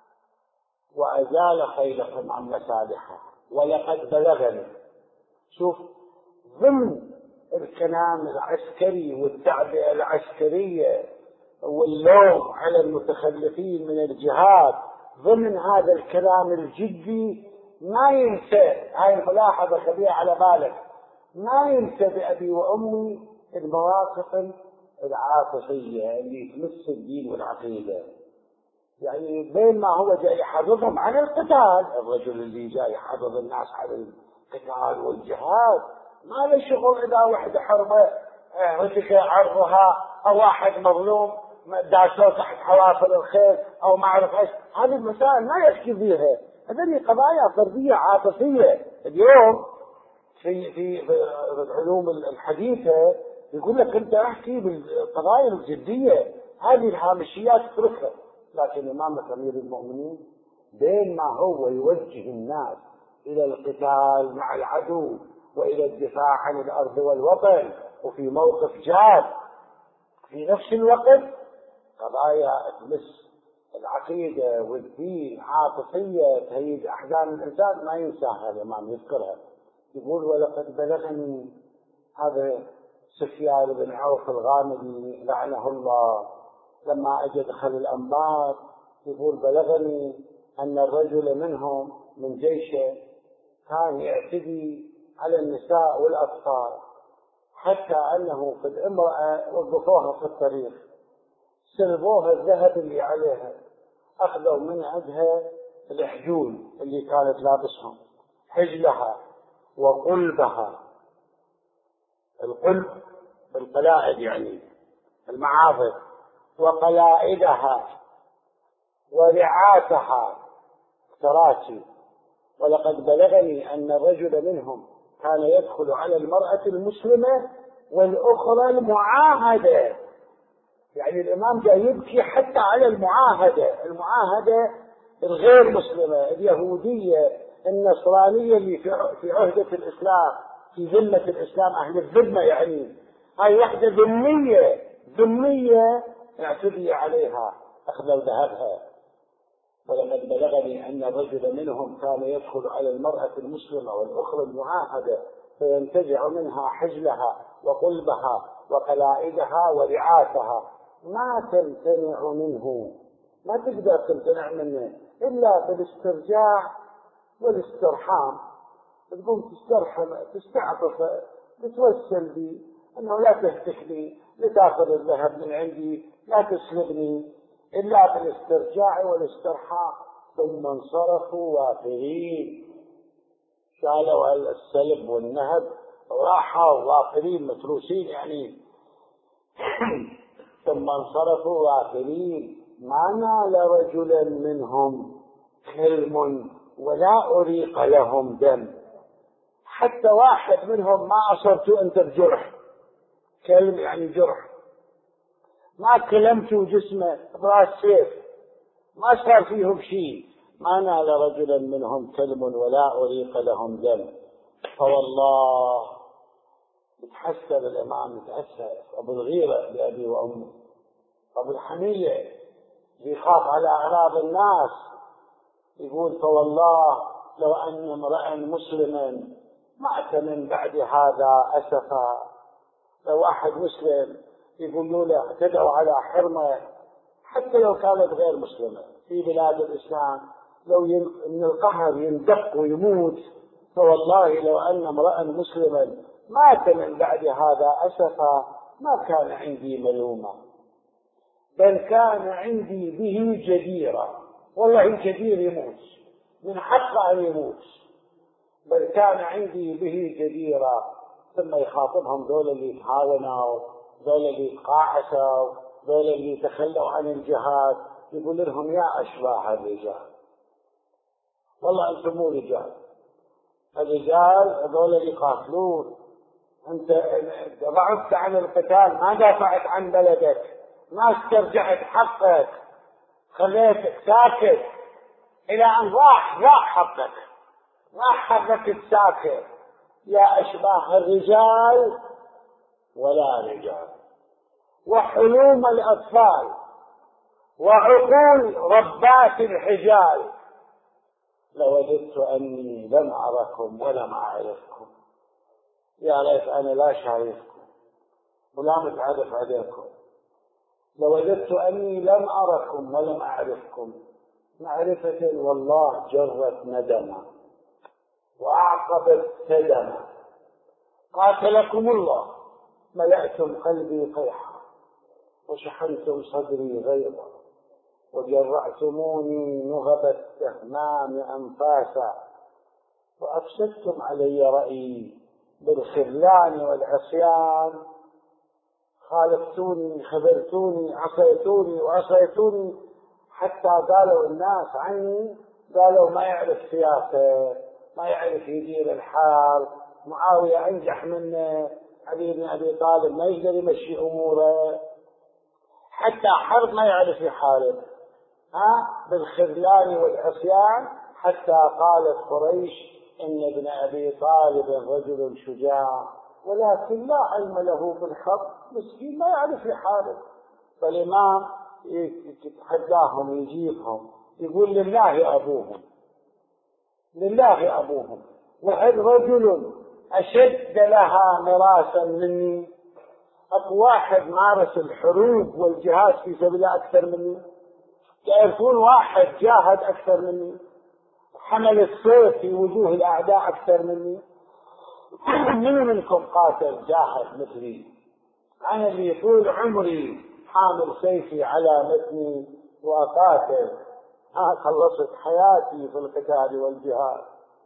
وأزال خيلكم عن مسالحها. ولقد بلغني، شوف، ضمن الكلام العسكري والتعبئة العسكرية واللوم على المتخلفين من الجهاد، ضمن هذا الكلام الجدي ما ينسى، هاي الملاحظة خليها على بالك، ما ينسى بأبي وأمي المواقف العاطفية اللي تمس الدين والعقيدة. يعني بين ما هو جاي يحرضهم عن القتال، الرجل اللي جاي يحرض الناس على القتال والجهاد ما له شغل إذا وحدة حربة هتك عرضها أو واحد مظلوم داسوه تحت حوافر الخيل أو ما أعرف إيش، هذه المسائل ما يحكي فيها، هذه قضايا فردية عاطفية. اليوم في في العلوم الحديثة يقول لك أنت احكي بالقضايا الجدية، هذه الهامشيات اتركها. لكن إمامة أمير المؤمنين بين ما هو يوجه الناس إلى القتال مع العدو وإلى الدفاع عن الأرض والوطن وفي موقف جاد، في نفس الوقت قضايا تمس العقيدة والدين عاطفية تهيج أحزان الإنسان ما ينساها الإمام يذكرها. يقول ولقد بلغني، هذا سفيان بن عوف الغامدي لعنه الله لما أجى دخل الأنبار، يقول بلغني أن الرجل منهم من جيشه كان يعتدي على النساء والأطفال، حتى أنه في الامرأة وقفوها في الطريق سلبوها الذهب اللي عليها، أخذوا من عندها الحجول اللي كانت لابسهم، حجلها وقلبها، القلب القلائد يعني المعاضد، وقلائدها ورعاتها كراسي. ولقد بلغني أن الرجل منهم كان يدخل على المرأة المسلمة والأخرى المعاهدة، يعني الإمام جاي يبكي حتى على المعاهدة، المعاهدة الغير مسلمة، اليهودية النصرانية اللي في عهدة الإسلام، في ذمة الإسلام، أهل الذمة، يعني هاي وحدة ذمية ذمية اعتدي عليها أخذوا ذهبها. ولقد بلغني أن الرجل منهم كان يدخل على المرأة المسلمة والأخرى المعاهدة فينتزع منها حجلها وقلبها وقلائدها ورعاتها، ما تمتنع منه، ما تقدر تمتنع منه إلا بالاسترجاع والاسترحام. تقوم تسترحم تستعطف تتوسل بي أنه لا تهتكني لتأخذ الذهب من عندي، لا تسلبني، إلا بالاسترجاع والاسترحام. ثم انصرفوا واقرين، شالوا السلب والنهب وراحوا واقرين متروسين يعني. ثم انصرفوا واقرين، ما نال رجلا منهم كلم ولا أريق لهم دم، حتى واحد منهم ما أصرتوا أنت بجرح، كلم يعني جرح، ما كلمتوا جسمه براس سيف، ما صار فيهم شيء، ما نال رجلا منهم كلم ولا أريق لهم دم. فوالله يتحسر الإمام، يتأسف أبو الغيرة بأبي وأمي، أبو الحمية يخاف على أعراض الناس، يقول فوالله لو أن امرأ مسلما مات من بعد هذا أسفا. لو أحد مسلم يقولوا له اعتدوا على حرمة حتى لو كانت غير مسلمة في بلاد الإسلام، لو من القهر يندق ويموت، فوالله لو أن امرأ مسلما مات من بعد هذا أسفا ما كان عندي ملومة، بل كان عندي به جديرة. والله الجدير يموت، من حقه أن يموت، بل كان عندي به جديرة. ثم يخاطبهم دول اللي يتهاونوا، دول اللي يتقاعسوا، دول اللي يتخلوا عن الجهاد، يقول لهم يا أشباه الرجال، والله أنتم مو رجال، الرجال هذول اللي يقاتلون، أنت ضعفت عن القتال، ما دافعت عن بلدك، ما استرجعت حقك، خليتك ساكت إلى أن راح راح حقك، ما حركت ساكت. يا أشباه الرجال ولا رجال، وحلوم الأطفال، وعقول ربات الحجال، لوددت أني لم أركم ولم أعرفكم. يا ليت أنا لا شايفكم ولا متعرف عليكم، لوددت أني لم أركم ولم أعرفكم، معرفة والله جرت ندما. وأعقبت سدما، قاتلكم الله، ملأتم قلبي قيحا وشحنتم صدري غيظا وجرعتموني نغب التهمام أنفاسا وأفسدتم علي رأيي بالخذلان والعصيان، خالفتوني خبرتوني عصيتوني وعصيتوني حتى قالوا الناس عني، قالوا ما يعرف سياسة، ما يعرف يدير الحال، معاوية أنجح منه، علي بن أبي طالب ما يقدر يمشي أموره، حتى حرب ما يعرف يحارب، ها بالخذلان والعصيان، حتى قالت قريش إن ابن أبي طالب رجل شجاع ولكن لا علم له بالحرب، مسكين ما يعرف يحارب. فالإمام يتحداهم يجيبهم يقول لله أبوهم، لله أبوهم، وهل رجل أشد لها مراسا مني؟ أكو واحد مارس الحروب والجهاد في سبيل الله أكثر مني؟ تعرفون واحد جاهد أكثر مني؟ حمل السيف في وجوه الأعداء أكثر مني؟ من منكم قاتل جاهد مثلي؟ أنا اللي طول عمري حامل سيفي على متني وأقاتل، ها خلصت حياتي في القتال والجهاد،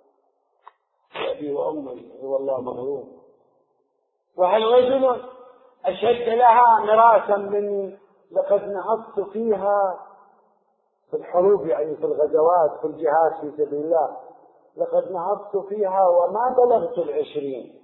أبي وأمي والله مغروم. وهل رجل أشد لها مراسا مني؟ لقد نهضت فيها في الحروب، يعني في الغزوات في الجهاد في سبيل الله، لقد نهضت فيها وما بلغت العشرين،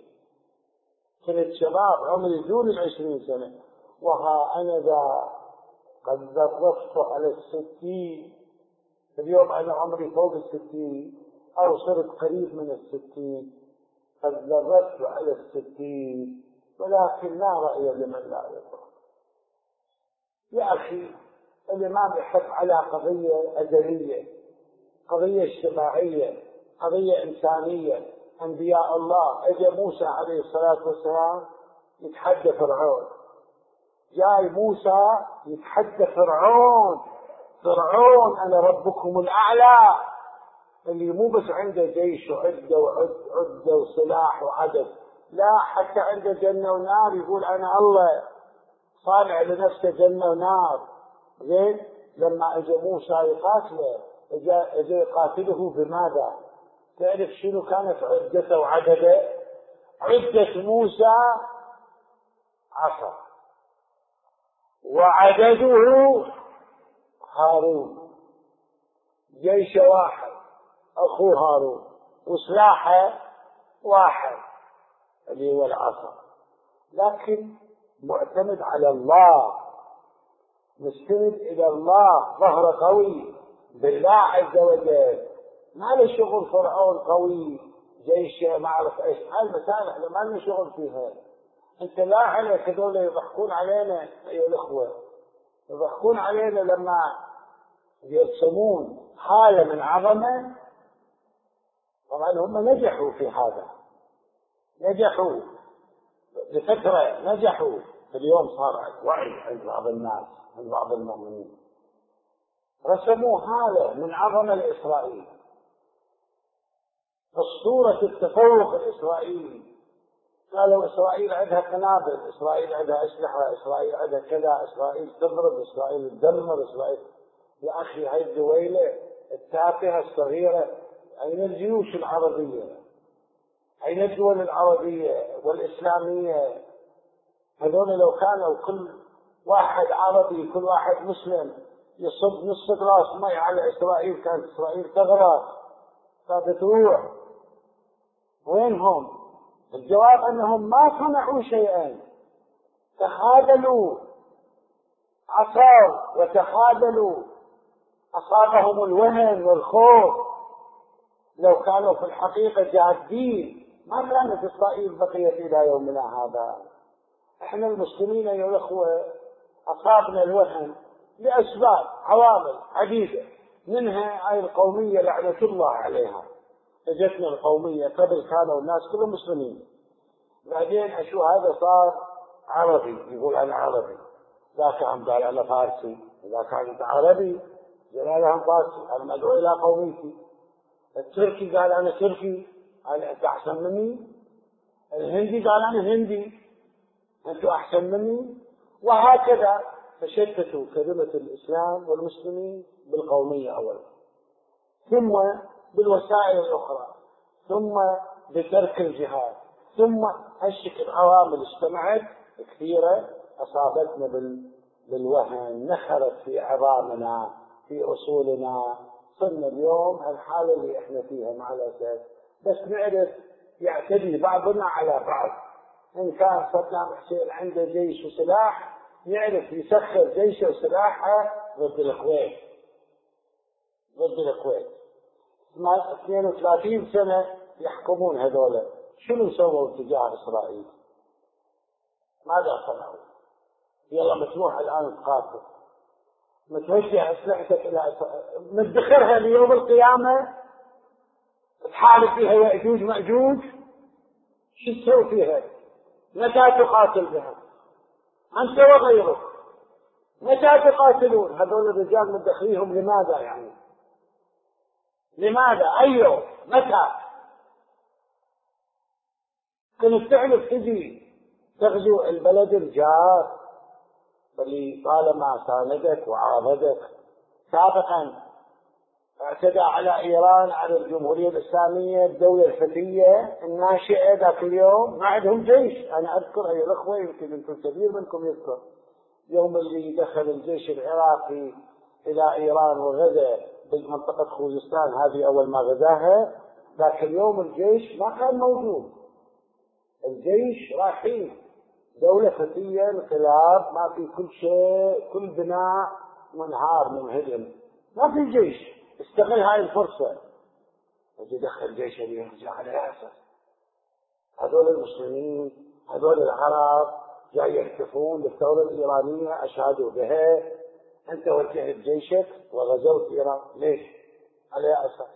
كنت شباب عمري دون العشرين سنة، وها أنا ذا قد ذرفت على الستين، اليوم أنا عمري فوق الستين أو صرت قريب من الستين، قد ذرفت على الستين ولكن لا رأي لمن لا يقرأ. يا أخي الإمام يحث على قضية أزلية، قضية اجتماعية، قضية إنسانية. أنبياء الله، أجى موسى عليه الصلاة والسلام يتحدى فرعون، جاي موسى يتحدى فرعون، فرعون أنا ربكم الأعلى، اللي مو بس عنده جيش وعدة وعد عدة وسلاح وعدد، لا حتى عنده جنة ونار، يقول أنا الله صانع لنفسه جنة ونار. زين لما أجى موسى يقاتله، أجى يقاتله بماذا؟ تعرف شنو كانت عدته وعدده؟ عدة موسى عصا، وعدده هارون، جيش واحد أخوه هارون، وسلاحه واحد اللي هو العصا، لكن معتمد على الله، مستند إلى الله، ظهر قوي بالله عز وجل، ما له شغل فرعون قوي جيش ما أعرف إيش، هاي المسائل إحنا ما لنا شغل فيها. أنت لا عليك هذول يضحكون علينا أيها الأخوة، يضحكون علينا لما يرسمون حالة من عظمة. طبعا هم نجحوا في هذا، نجحوا لفترة، نجحوا، اليوم صار وعي عند بعض الناس، عند بعض المؤمنين، رسموا حالة من عظمة لإسرائيل، أسطورة التفوق الإسرائيلي، قالوا إسرائيل عندها قنابل، إسرائيل عندها أسلحة، إسرائيل عندها كذا، إسرائيل تضرب، إسرائيل تدمر، إسرائيل. يا أخي هاي الدويلة التافهة الصغيرة، أين الجيوش العربية؟ أين الدول العربية والإسلامية؟ هذول لو كانوا كل واحد عربي كل واحد مسلم يصب نص راس مي على إسرائيل، كانت إسرائيل تغرق، كانت تروح. وينهم؟ الجواب أنهم ما صنعوا شيئا، تخاذلوا، عصوا وتخاذلوا، أصابهم الوهن والخوف. لو كانوا في الحقيقة جادين ما كانت إسرائيل بقيت إلى يومنا هذا. إحنا المسلمين يا الأخوة أصابنا الوهن لأسباب عوامل عديدة، منها هاي القومية لعنة الله عليها، اجتنا القومية، قبل كانوا الناس كلهم مسلمين، بعدين أشوف هذا صار عربي يقول أنا عربي، ذاك عم قال أنا فارسي، إذا كان أنت عربي جلالهم فارسي، أنا مدعو إلى قوميتي. التركي قال أنا تركي، قال أنت أحسن مني، الهندي قال أنا هندي، أنتم أحسن مني، وهكذا فشتتوا كلمة الإسلام والمسلمين بالقومية أولا، ثم بالوسائل الأخرى، ثم بترك الجهاد، ثم هالشكل عوامل اجتمعت كثيرة أصابتنا بالوهن، نخرت في عظامنا في أصولنا، صرنا اليوم الحالة اللي احنا فيها مع الأسف. بس نعرف يعتدي بعضنا على بعض، إن كان صدام حسين عنده جيش وسلاح يعرف يسخر جيشه وسلاحه ضد الكويت، ضد الكويت اثنين وثلاثين سنة يحكمون هذولا، شنو سووا تجاه إسرائيل؟ ماذا صنعوا؟ يلا مسموح الآن تقاتل، متوجه أسلحتك إلى مدخرها ليوم القيامة، تحارب فيها يأجوج مأجوج، شو تسوي فيها؟ متى تقاتل بها؟ أنت وغيرك متى تقاتلون؟ هذول الرجال مدخليهم لماذا يعني؟ لماذا؟ أيوه متى؟ كنت تعرف تجي تغزو البلد الجار اللي طالما ساندك وعاضدك سابقا، اعتدى على إيران، على الجمهورية الإسلامية، الدولة الفتية الناشئة ذاك اليوم، ما عندهم جيش. أنا أذكر أيها الأخوة، يمكن أنتم كثير منكم يذكر يوم اللي دخل الجيش العراقي إلى إيران وغزا بمنطقة خوزستان، هذه أول ما غزاها، ذاك اليوم الجيش ما كان موجود، الجيش رايحين، دولة فتية، انقلاب، ما في كل شيء، كل بناء منهار منهدم، ما في جيش. استغل هاي الفرصة وجي دخل جيش يرجع على أساس هذول المسلمين، هذول العرب جاي يهتفون بالثورة الإيرانية، أشادوا بها، أنت وجهت جيشك وغزوت إيران، ليش؟ على أساس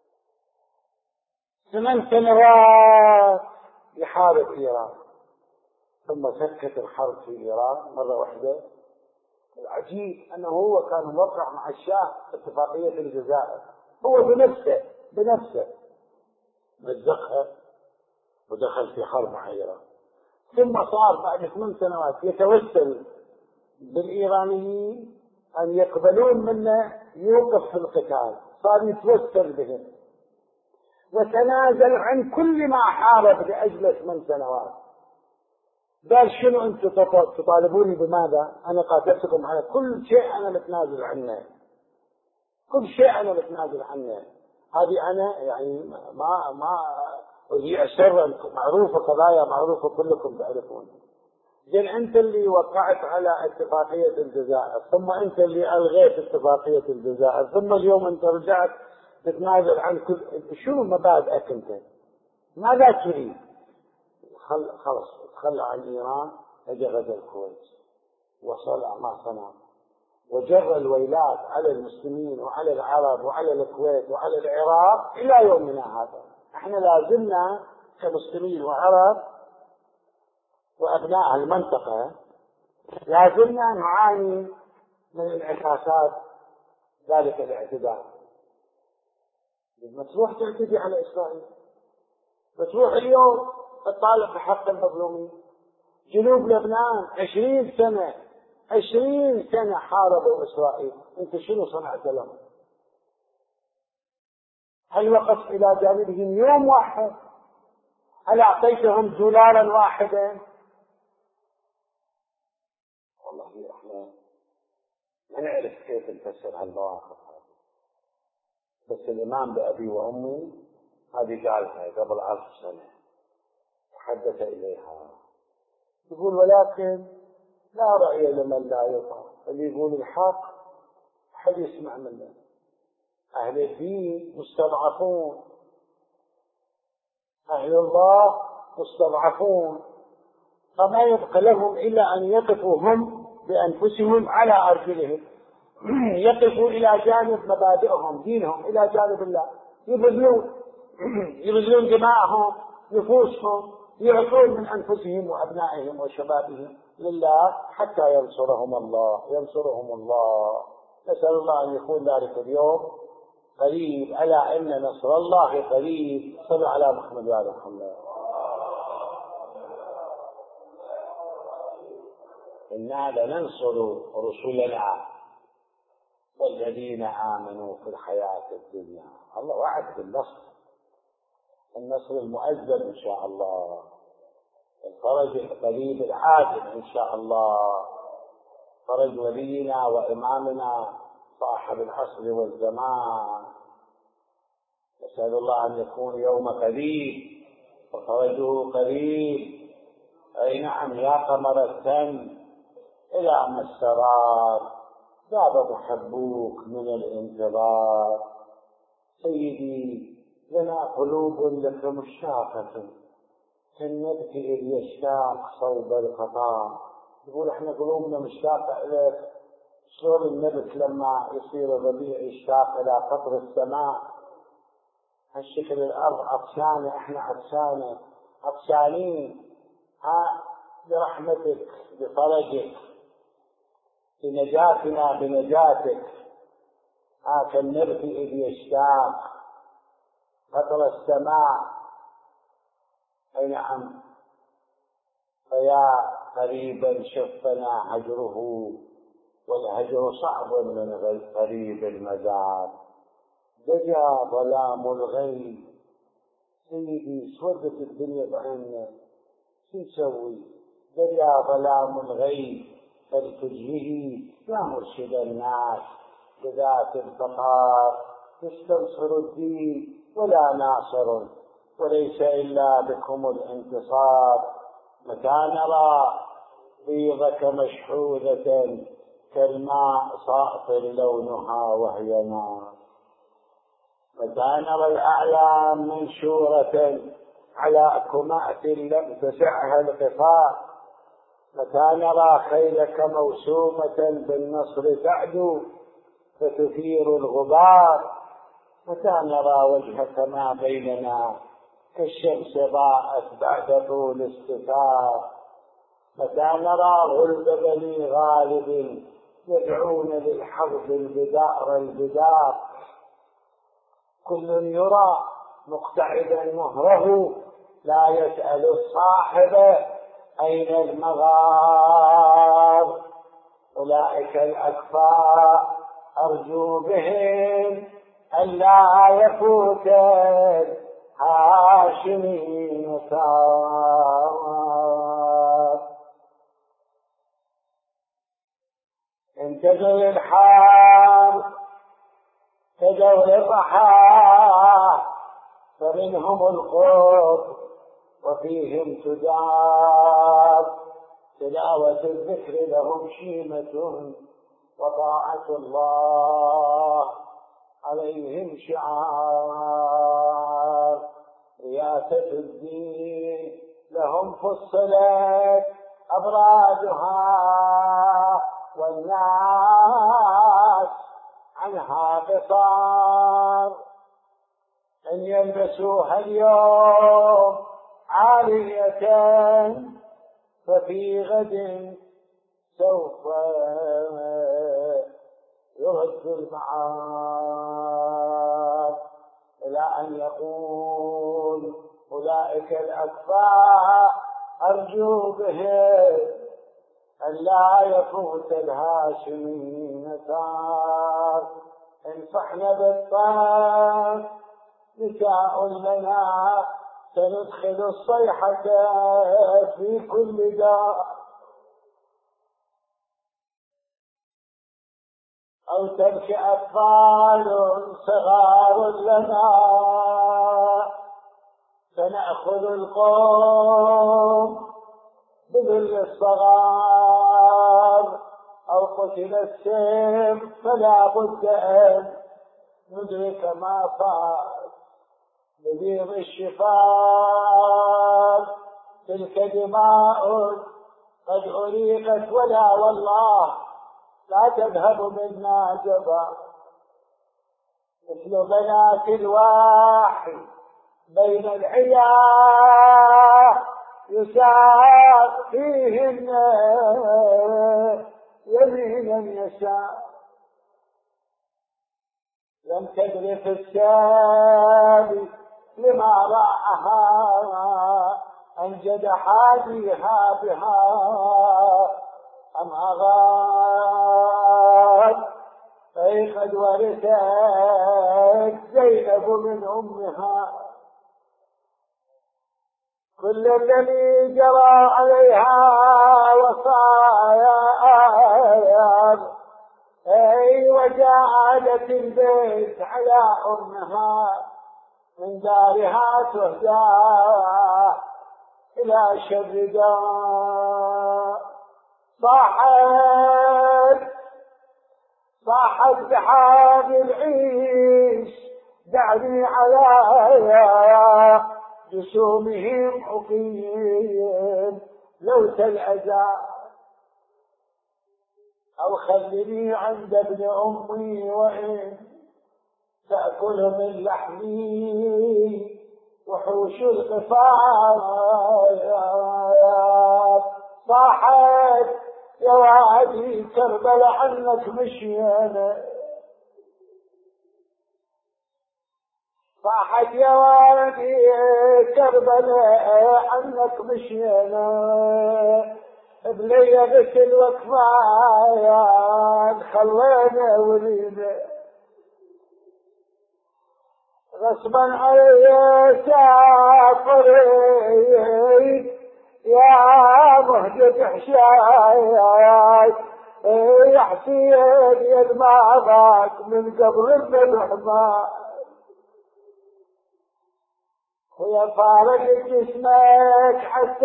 ثمان سنوات يحارب إيران، ثم سكت الحرب في إيران مرة واحدة. العجيب أنه هو كان موقع مع الشاه اتفاقية الجزائر، هو بنفسه بنفسه مزقها ودخل في حرب مع إيران، ثم صار بعد ثمان سنوات يتوسل بالإيرانيين أن يقبلون منه يوقف في القتال، صار يتوسل بهم وتنازل عن كل ما حارب لأجل ثمان سنوات. قال شنو أنتم تطالبوني بماذا؟ أنا قاتلتكم على كل شيء، أنا متنازل عنه، كل شيء أنا متنازل عنه. هذه أنا يعني ما ما أذيع سرا، معروفة، قضايا معروفة كلكم تعرفون. زين أنت اللي وقعت على اتفاقية الجزائر، ثم أنت اللي ألغيت اتفاقية الجزائر، ثم اليوم أنت رجعت تتنازل عن كل، شنو مبادئك أنت؟ ماذا تريد؟ خل خلص تخلى عن إيران، أجى غزا الكويت وصل ما صنع، وجر الويلات على المسلمين وعلى العرب وعلى الكويت وعلى العراق إلى يومنا هذا. احنا لازلنا كمسلمين وعرب وأبناء المنطقة لازلنا نعاني من انعكاسات ذلك الاعتداء. لما تروح تعتدي على إسرائيل، بتروح اليوم تطالب بحق المظلومين. جنوب لبنان عشرين سنة عشرين سنة حاربوا إسرائيل، أنت شنو صنعت لهم؟ هل وقفت إلى جانبهم يوم واحد؟ هل أعطيتهم دولارا واحدا؟ والله إحنا ما نعرف كيف نفسر هالمواقف هذه، بس الإمام بأبي وأمي هذه قالها قبل ألف سنة، تحدث إليها، يقول ولكن لا رأي لمن لا يطاع، اللي يقول الحق حد يسمع منه. أهل الدين مستضعفون، أهل الله مستضعفون، فما يبقى لهم إلا أن يقفوا هم بأنفسهم على أرجلهم، يقفوا إلى جانب مبادئهم، دينهم، إلى جانب الله، يبذلون يبذلون دماءهم، نفوسهم، يعطون من أنفسهم وأبنائهم وشبابهم لله حتى ينصرهم الله، ينصرهم الله. نسأل الله أن يكون ذلك اليوم قريب، ألا إن نصر الله قريب. صلوا على محمد وعلى محمد. إنا لننصر رسلنا والذين آمنوا في الحياة الدنيا. الله وعد بالنصر، النصر المؤزل إن شاء الله، الفرج القريب العاجل إن شاء الله، فرج ولينا وإمامنا صاحب العصر والزمان. نسأل الله أن يكون يوم قريب وفرجه قريب. أي نعم يا قمر الثن إلى ما السرار ذاب محبوك من الانتظار. سيدي لنا قلوب لك مشتاقة كالنبت إذ يشتاق صوب القطار. يقول احنا قلوبنا مشتاقة إليك، شلون النبت لما يصير الربيع يشتاق إلى قطر السماء؟ هالشكل الأرض عطشانة، احنا عطشانة عطشانين. ها برحمتك بفرجك بنجاتنا بنجاتك. ها كالنبت إذ يشتاق قطر السماء. أي نعم. فيا قريبا شفنا هجره، والهجر صعب من قريب المدار. دجا ظلام الغيب. سيدي سودت الدنيا بعيننا، شو نسوي؟ دجا ظلام الغيب فلتجهه يا مرشد الناس بذات الفقار. تستنصر الدين ولا ناصر، وليس إلا بكم الانتصار. متى نرى بيضك مشحوذة كالماء صافر لونها وهي نار. متى نرى الأعلام منشورة على كمأة لم تسعها القفار. متى نرى خيلك موسومة بالنصر تعدو فتثير الغبار. متى نرى وجهك ما بيننا كالشمس ضاءت بعد طول استتار. متى نرى غلب بني غالب يدعون للحرب البدار البدار. كل يرى مقتعدا مهره لا يسأل الصاحب أين المغار. أولئك الأكفاء أرجو بهم ألا يفوت هاشمي مسار. انتظر الحار كدور الرحى فمنهم القرب وفيهم تدار. تلاوة الذكر لهم شيمة وطاعة الله عليهم شعار. رياسة الدين لهم فصلت أبرادها والناس عنها قصار. إن يلبسوها اليوم عالية ففي غد سوف يرد المعاد. إلى أن يقول أولئك الأكفاء أرجو بهم ألا يفوت الهاشمين ثار. انصحنا بالطاق نساء لنا سندخل الصيحة في كل دار. أو تبكي أطفال صغار لنا فنأخذ القوم بذل الصغار. أو قتل السيف فلا بد أن ندرك ما فات ببيض الشفار. تلك دماء قد أريقت ولا والله لا تذهب منا جبا. مثل بنات الواحد بين العيا يساق فيهن يمينا يسار. لم تدر في السابي لما راعها أنجد حاديها بها أم أغاب أي قد ورثت زينب من أمها كل الذي جرى عليها وصايا أي وجعلت البيت على أمها من دارها تهدى إلى شر دار صاحت صاحت بحاب العيش دعني على جسومهم أقيم لوث الأذى أو خلني عند ابن أمي وإن تأكل من لحمي وحوش القفايا صاحت يا وادي كربل عنك مشينا صاحت يا وادي كربل عنك مشينا بلي غسل وكفايا خلينا ولينا غصبا علي سافر يا مهجة حشاي يا حسين يا دماغك من قبل الرحمة ويا فارق جسمك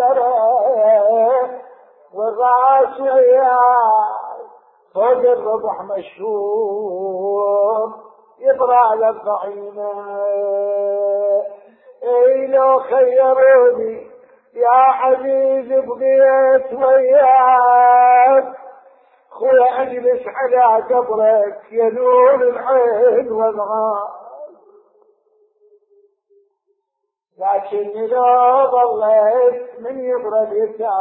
حسره والراس وياك فوق الربح مشهور يبرع للضعينة اي لو خيروني يا عزيز بغيت وياك خويا اجلس على قبرك يا نور العين والغار لكني لو ظليت من يبرد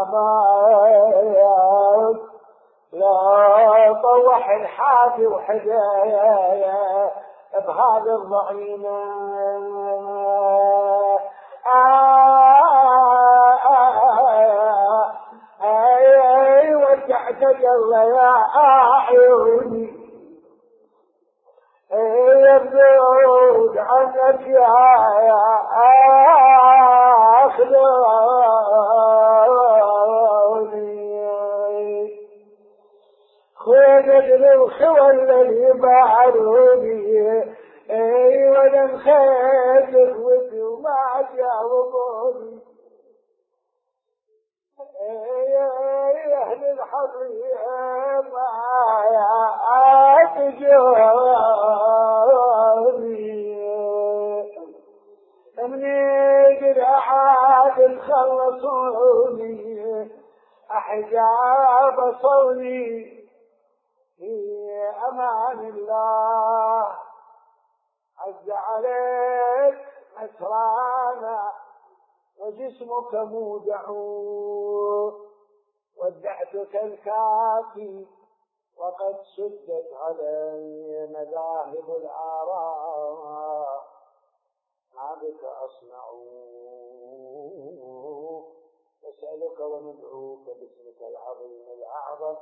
يتعباك لا طوح الحافي وحدايا بهذا الضعينة اي ودعتك الله يا عيوني يبعد عنك يا أخلوني خيدت للخول اللي بعروني اي وانا مخيد اخوتي وما جاوبوني اي اهل الحرية معايا تجوني مني قرعات تخلصوني احجاب صوني في امان الله عز عليك اسرانا وجسمك مودع ودعتك الكافي وقد شدت علي مذاهب الآراء ما بك أصنع نسألك وندعوك باسمك العظيم الأعظم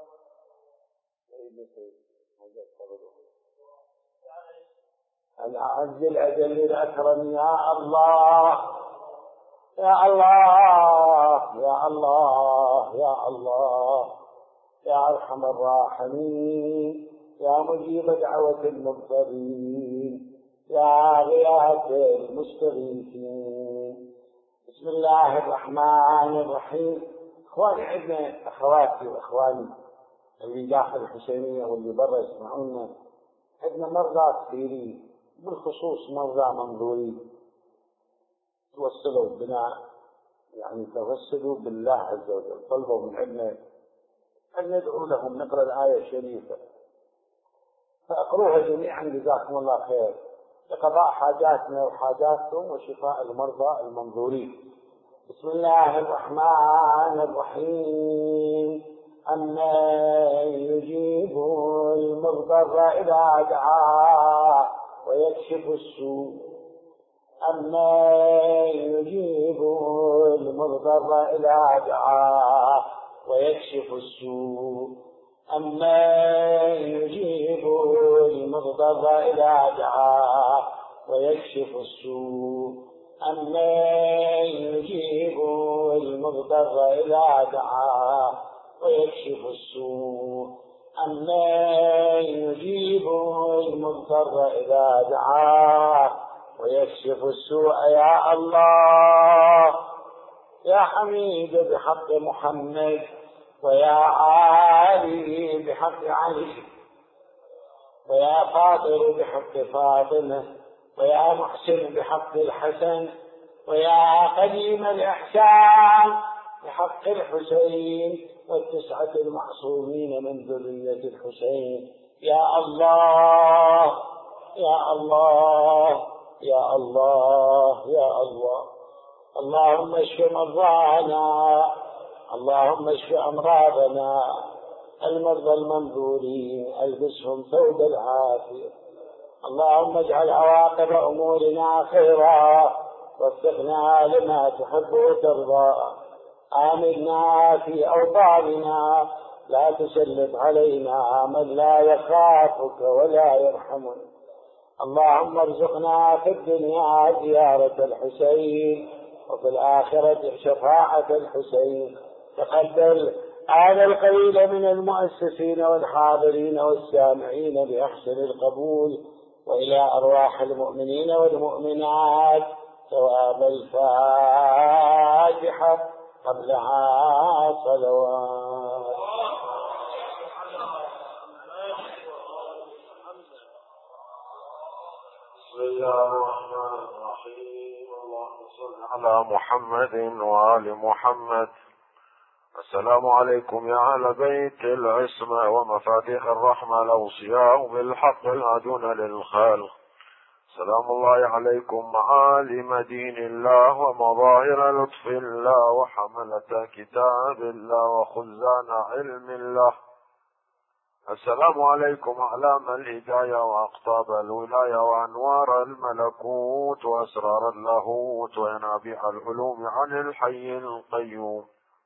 الأعز الأجل الأكرم يا الله يا الله يا الله يا الله يا أرحم الراحمين يا مجيب دعوة المضطرين يا غياث المستغيثين بسم الله الرحمن الرحيم. اخواني عندنا اخواتي واخواني اللي داخل الحسينية واللي برا يسمعونا عندنا مرضى كثيرين بالخصوص مرضى منظورين توسلوا بنا يعني توسلوا بالله عز وجل طلبوا من عندنا أن ندعو لهم نقرأ الآية الشريفة فأقروها جميعا جزاكم الله خير لقضاء حاجاتنا وحاجاتكم وشفاء المرضى المنظورين. بسم الله الرحمن الرحيم. أمن يجيب المضطر إذا دعاه ويكشف السوء أما يجيب المضطر إذا دعاه ويكشف السوء أما يجيب المضطر إذا دعاه ويكشف السوء أما يجيب المضطر إذا دعاه ويكشف السوء أما يجيب المضطر إذا دعاه ويكشف السوء يا الله يا حميد بحق محمد ويا عالي بحق علي ويا فاطر بحق فاطمة ويا محسن بحق الحسن ويا قديم الإحسان بحق الحسين والتسعة المعصومين من ذرية الحسين يا الله يا الله يا الله يا الله اللهم اشف مرضانا اللهم اشف أمراضنا المرضى المنظورين البسهم ثوب العافية اللهم اجعل عواقب أمورنا خيرا وفقنا لما تحب وترضى آمنا في أوطاننا لا تسلط علينا من لا يخافك ولا يرحمنا اللهم ارزقنا في الدنيا زيارة الحسين وفي الآخرة شفاعة الحسين تقبل هذا القليل من المؤسسين والحاضرين والسامعين بأحسن القبول وإلى أرواح المؤمنين والمؤمنات ثواب الفاتحة قبلها صلوات. بسم الله الرحمن الرحيم اللهم صل على محمد وآل محمد. السلام عليكم يا أهل بيت العصمة ومفاتيح الرحمة الأوصياء بالحق الهادون للخلق. سلام الله عليكم معالم دين الله ومظاهر لطف الله وحملة كتاب الله وخزان علم الله. السلام عليكم أعلام الهداية وأقطاب الولاية وأنوار الملكوت وأسرار اللاهوت وينابيع العلوم عن الحي القيوم.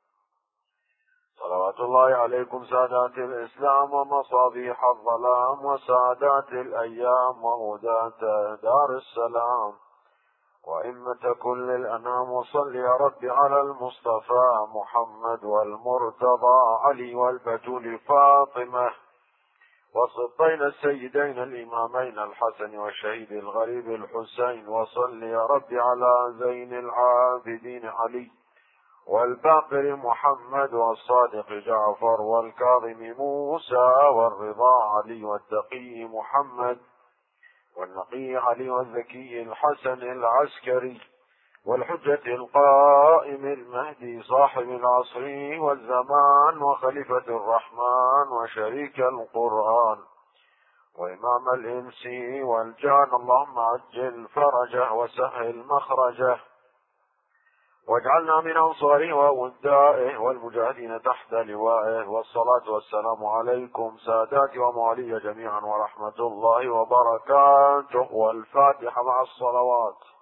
صلوات الله عليكم سادات الإسلام ومصابيح الظلام وسادات الأيام وهداة دار السلام وإمة كل الأنام. وصل يا رب على المصطفى محمد والمرتضى علي والبتول فاطمة وصبين السيدين الإمامين الحسن والشهيد الغريب الحسين. وصل يا رب على زين العابدين علي والباقر محمد والصادق جعفر والكاظم موسى والرضا علي والتقي محمد والنقي علي والذكي الحسن العسكري والحجة القائم المهدي صاحب العصر والزمان وخليفة الرحمن وشريك القرآن وإمام الإنس والجان. اللهم عجل فرجه وسهل مخرجه واجعلنا من أنصاره وأودائه والمجاهدين تحت لوائه. والصلاة والسلام عليكم ساداتي وموالي جميعا ورحمة الله وبركاته. والفاتحة مع الصلوات.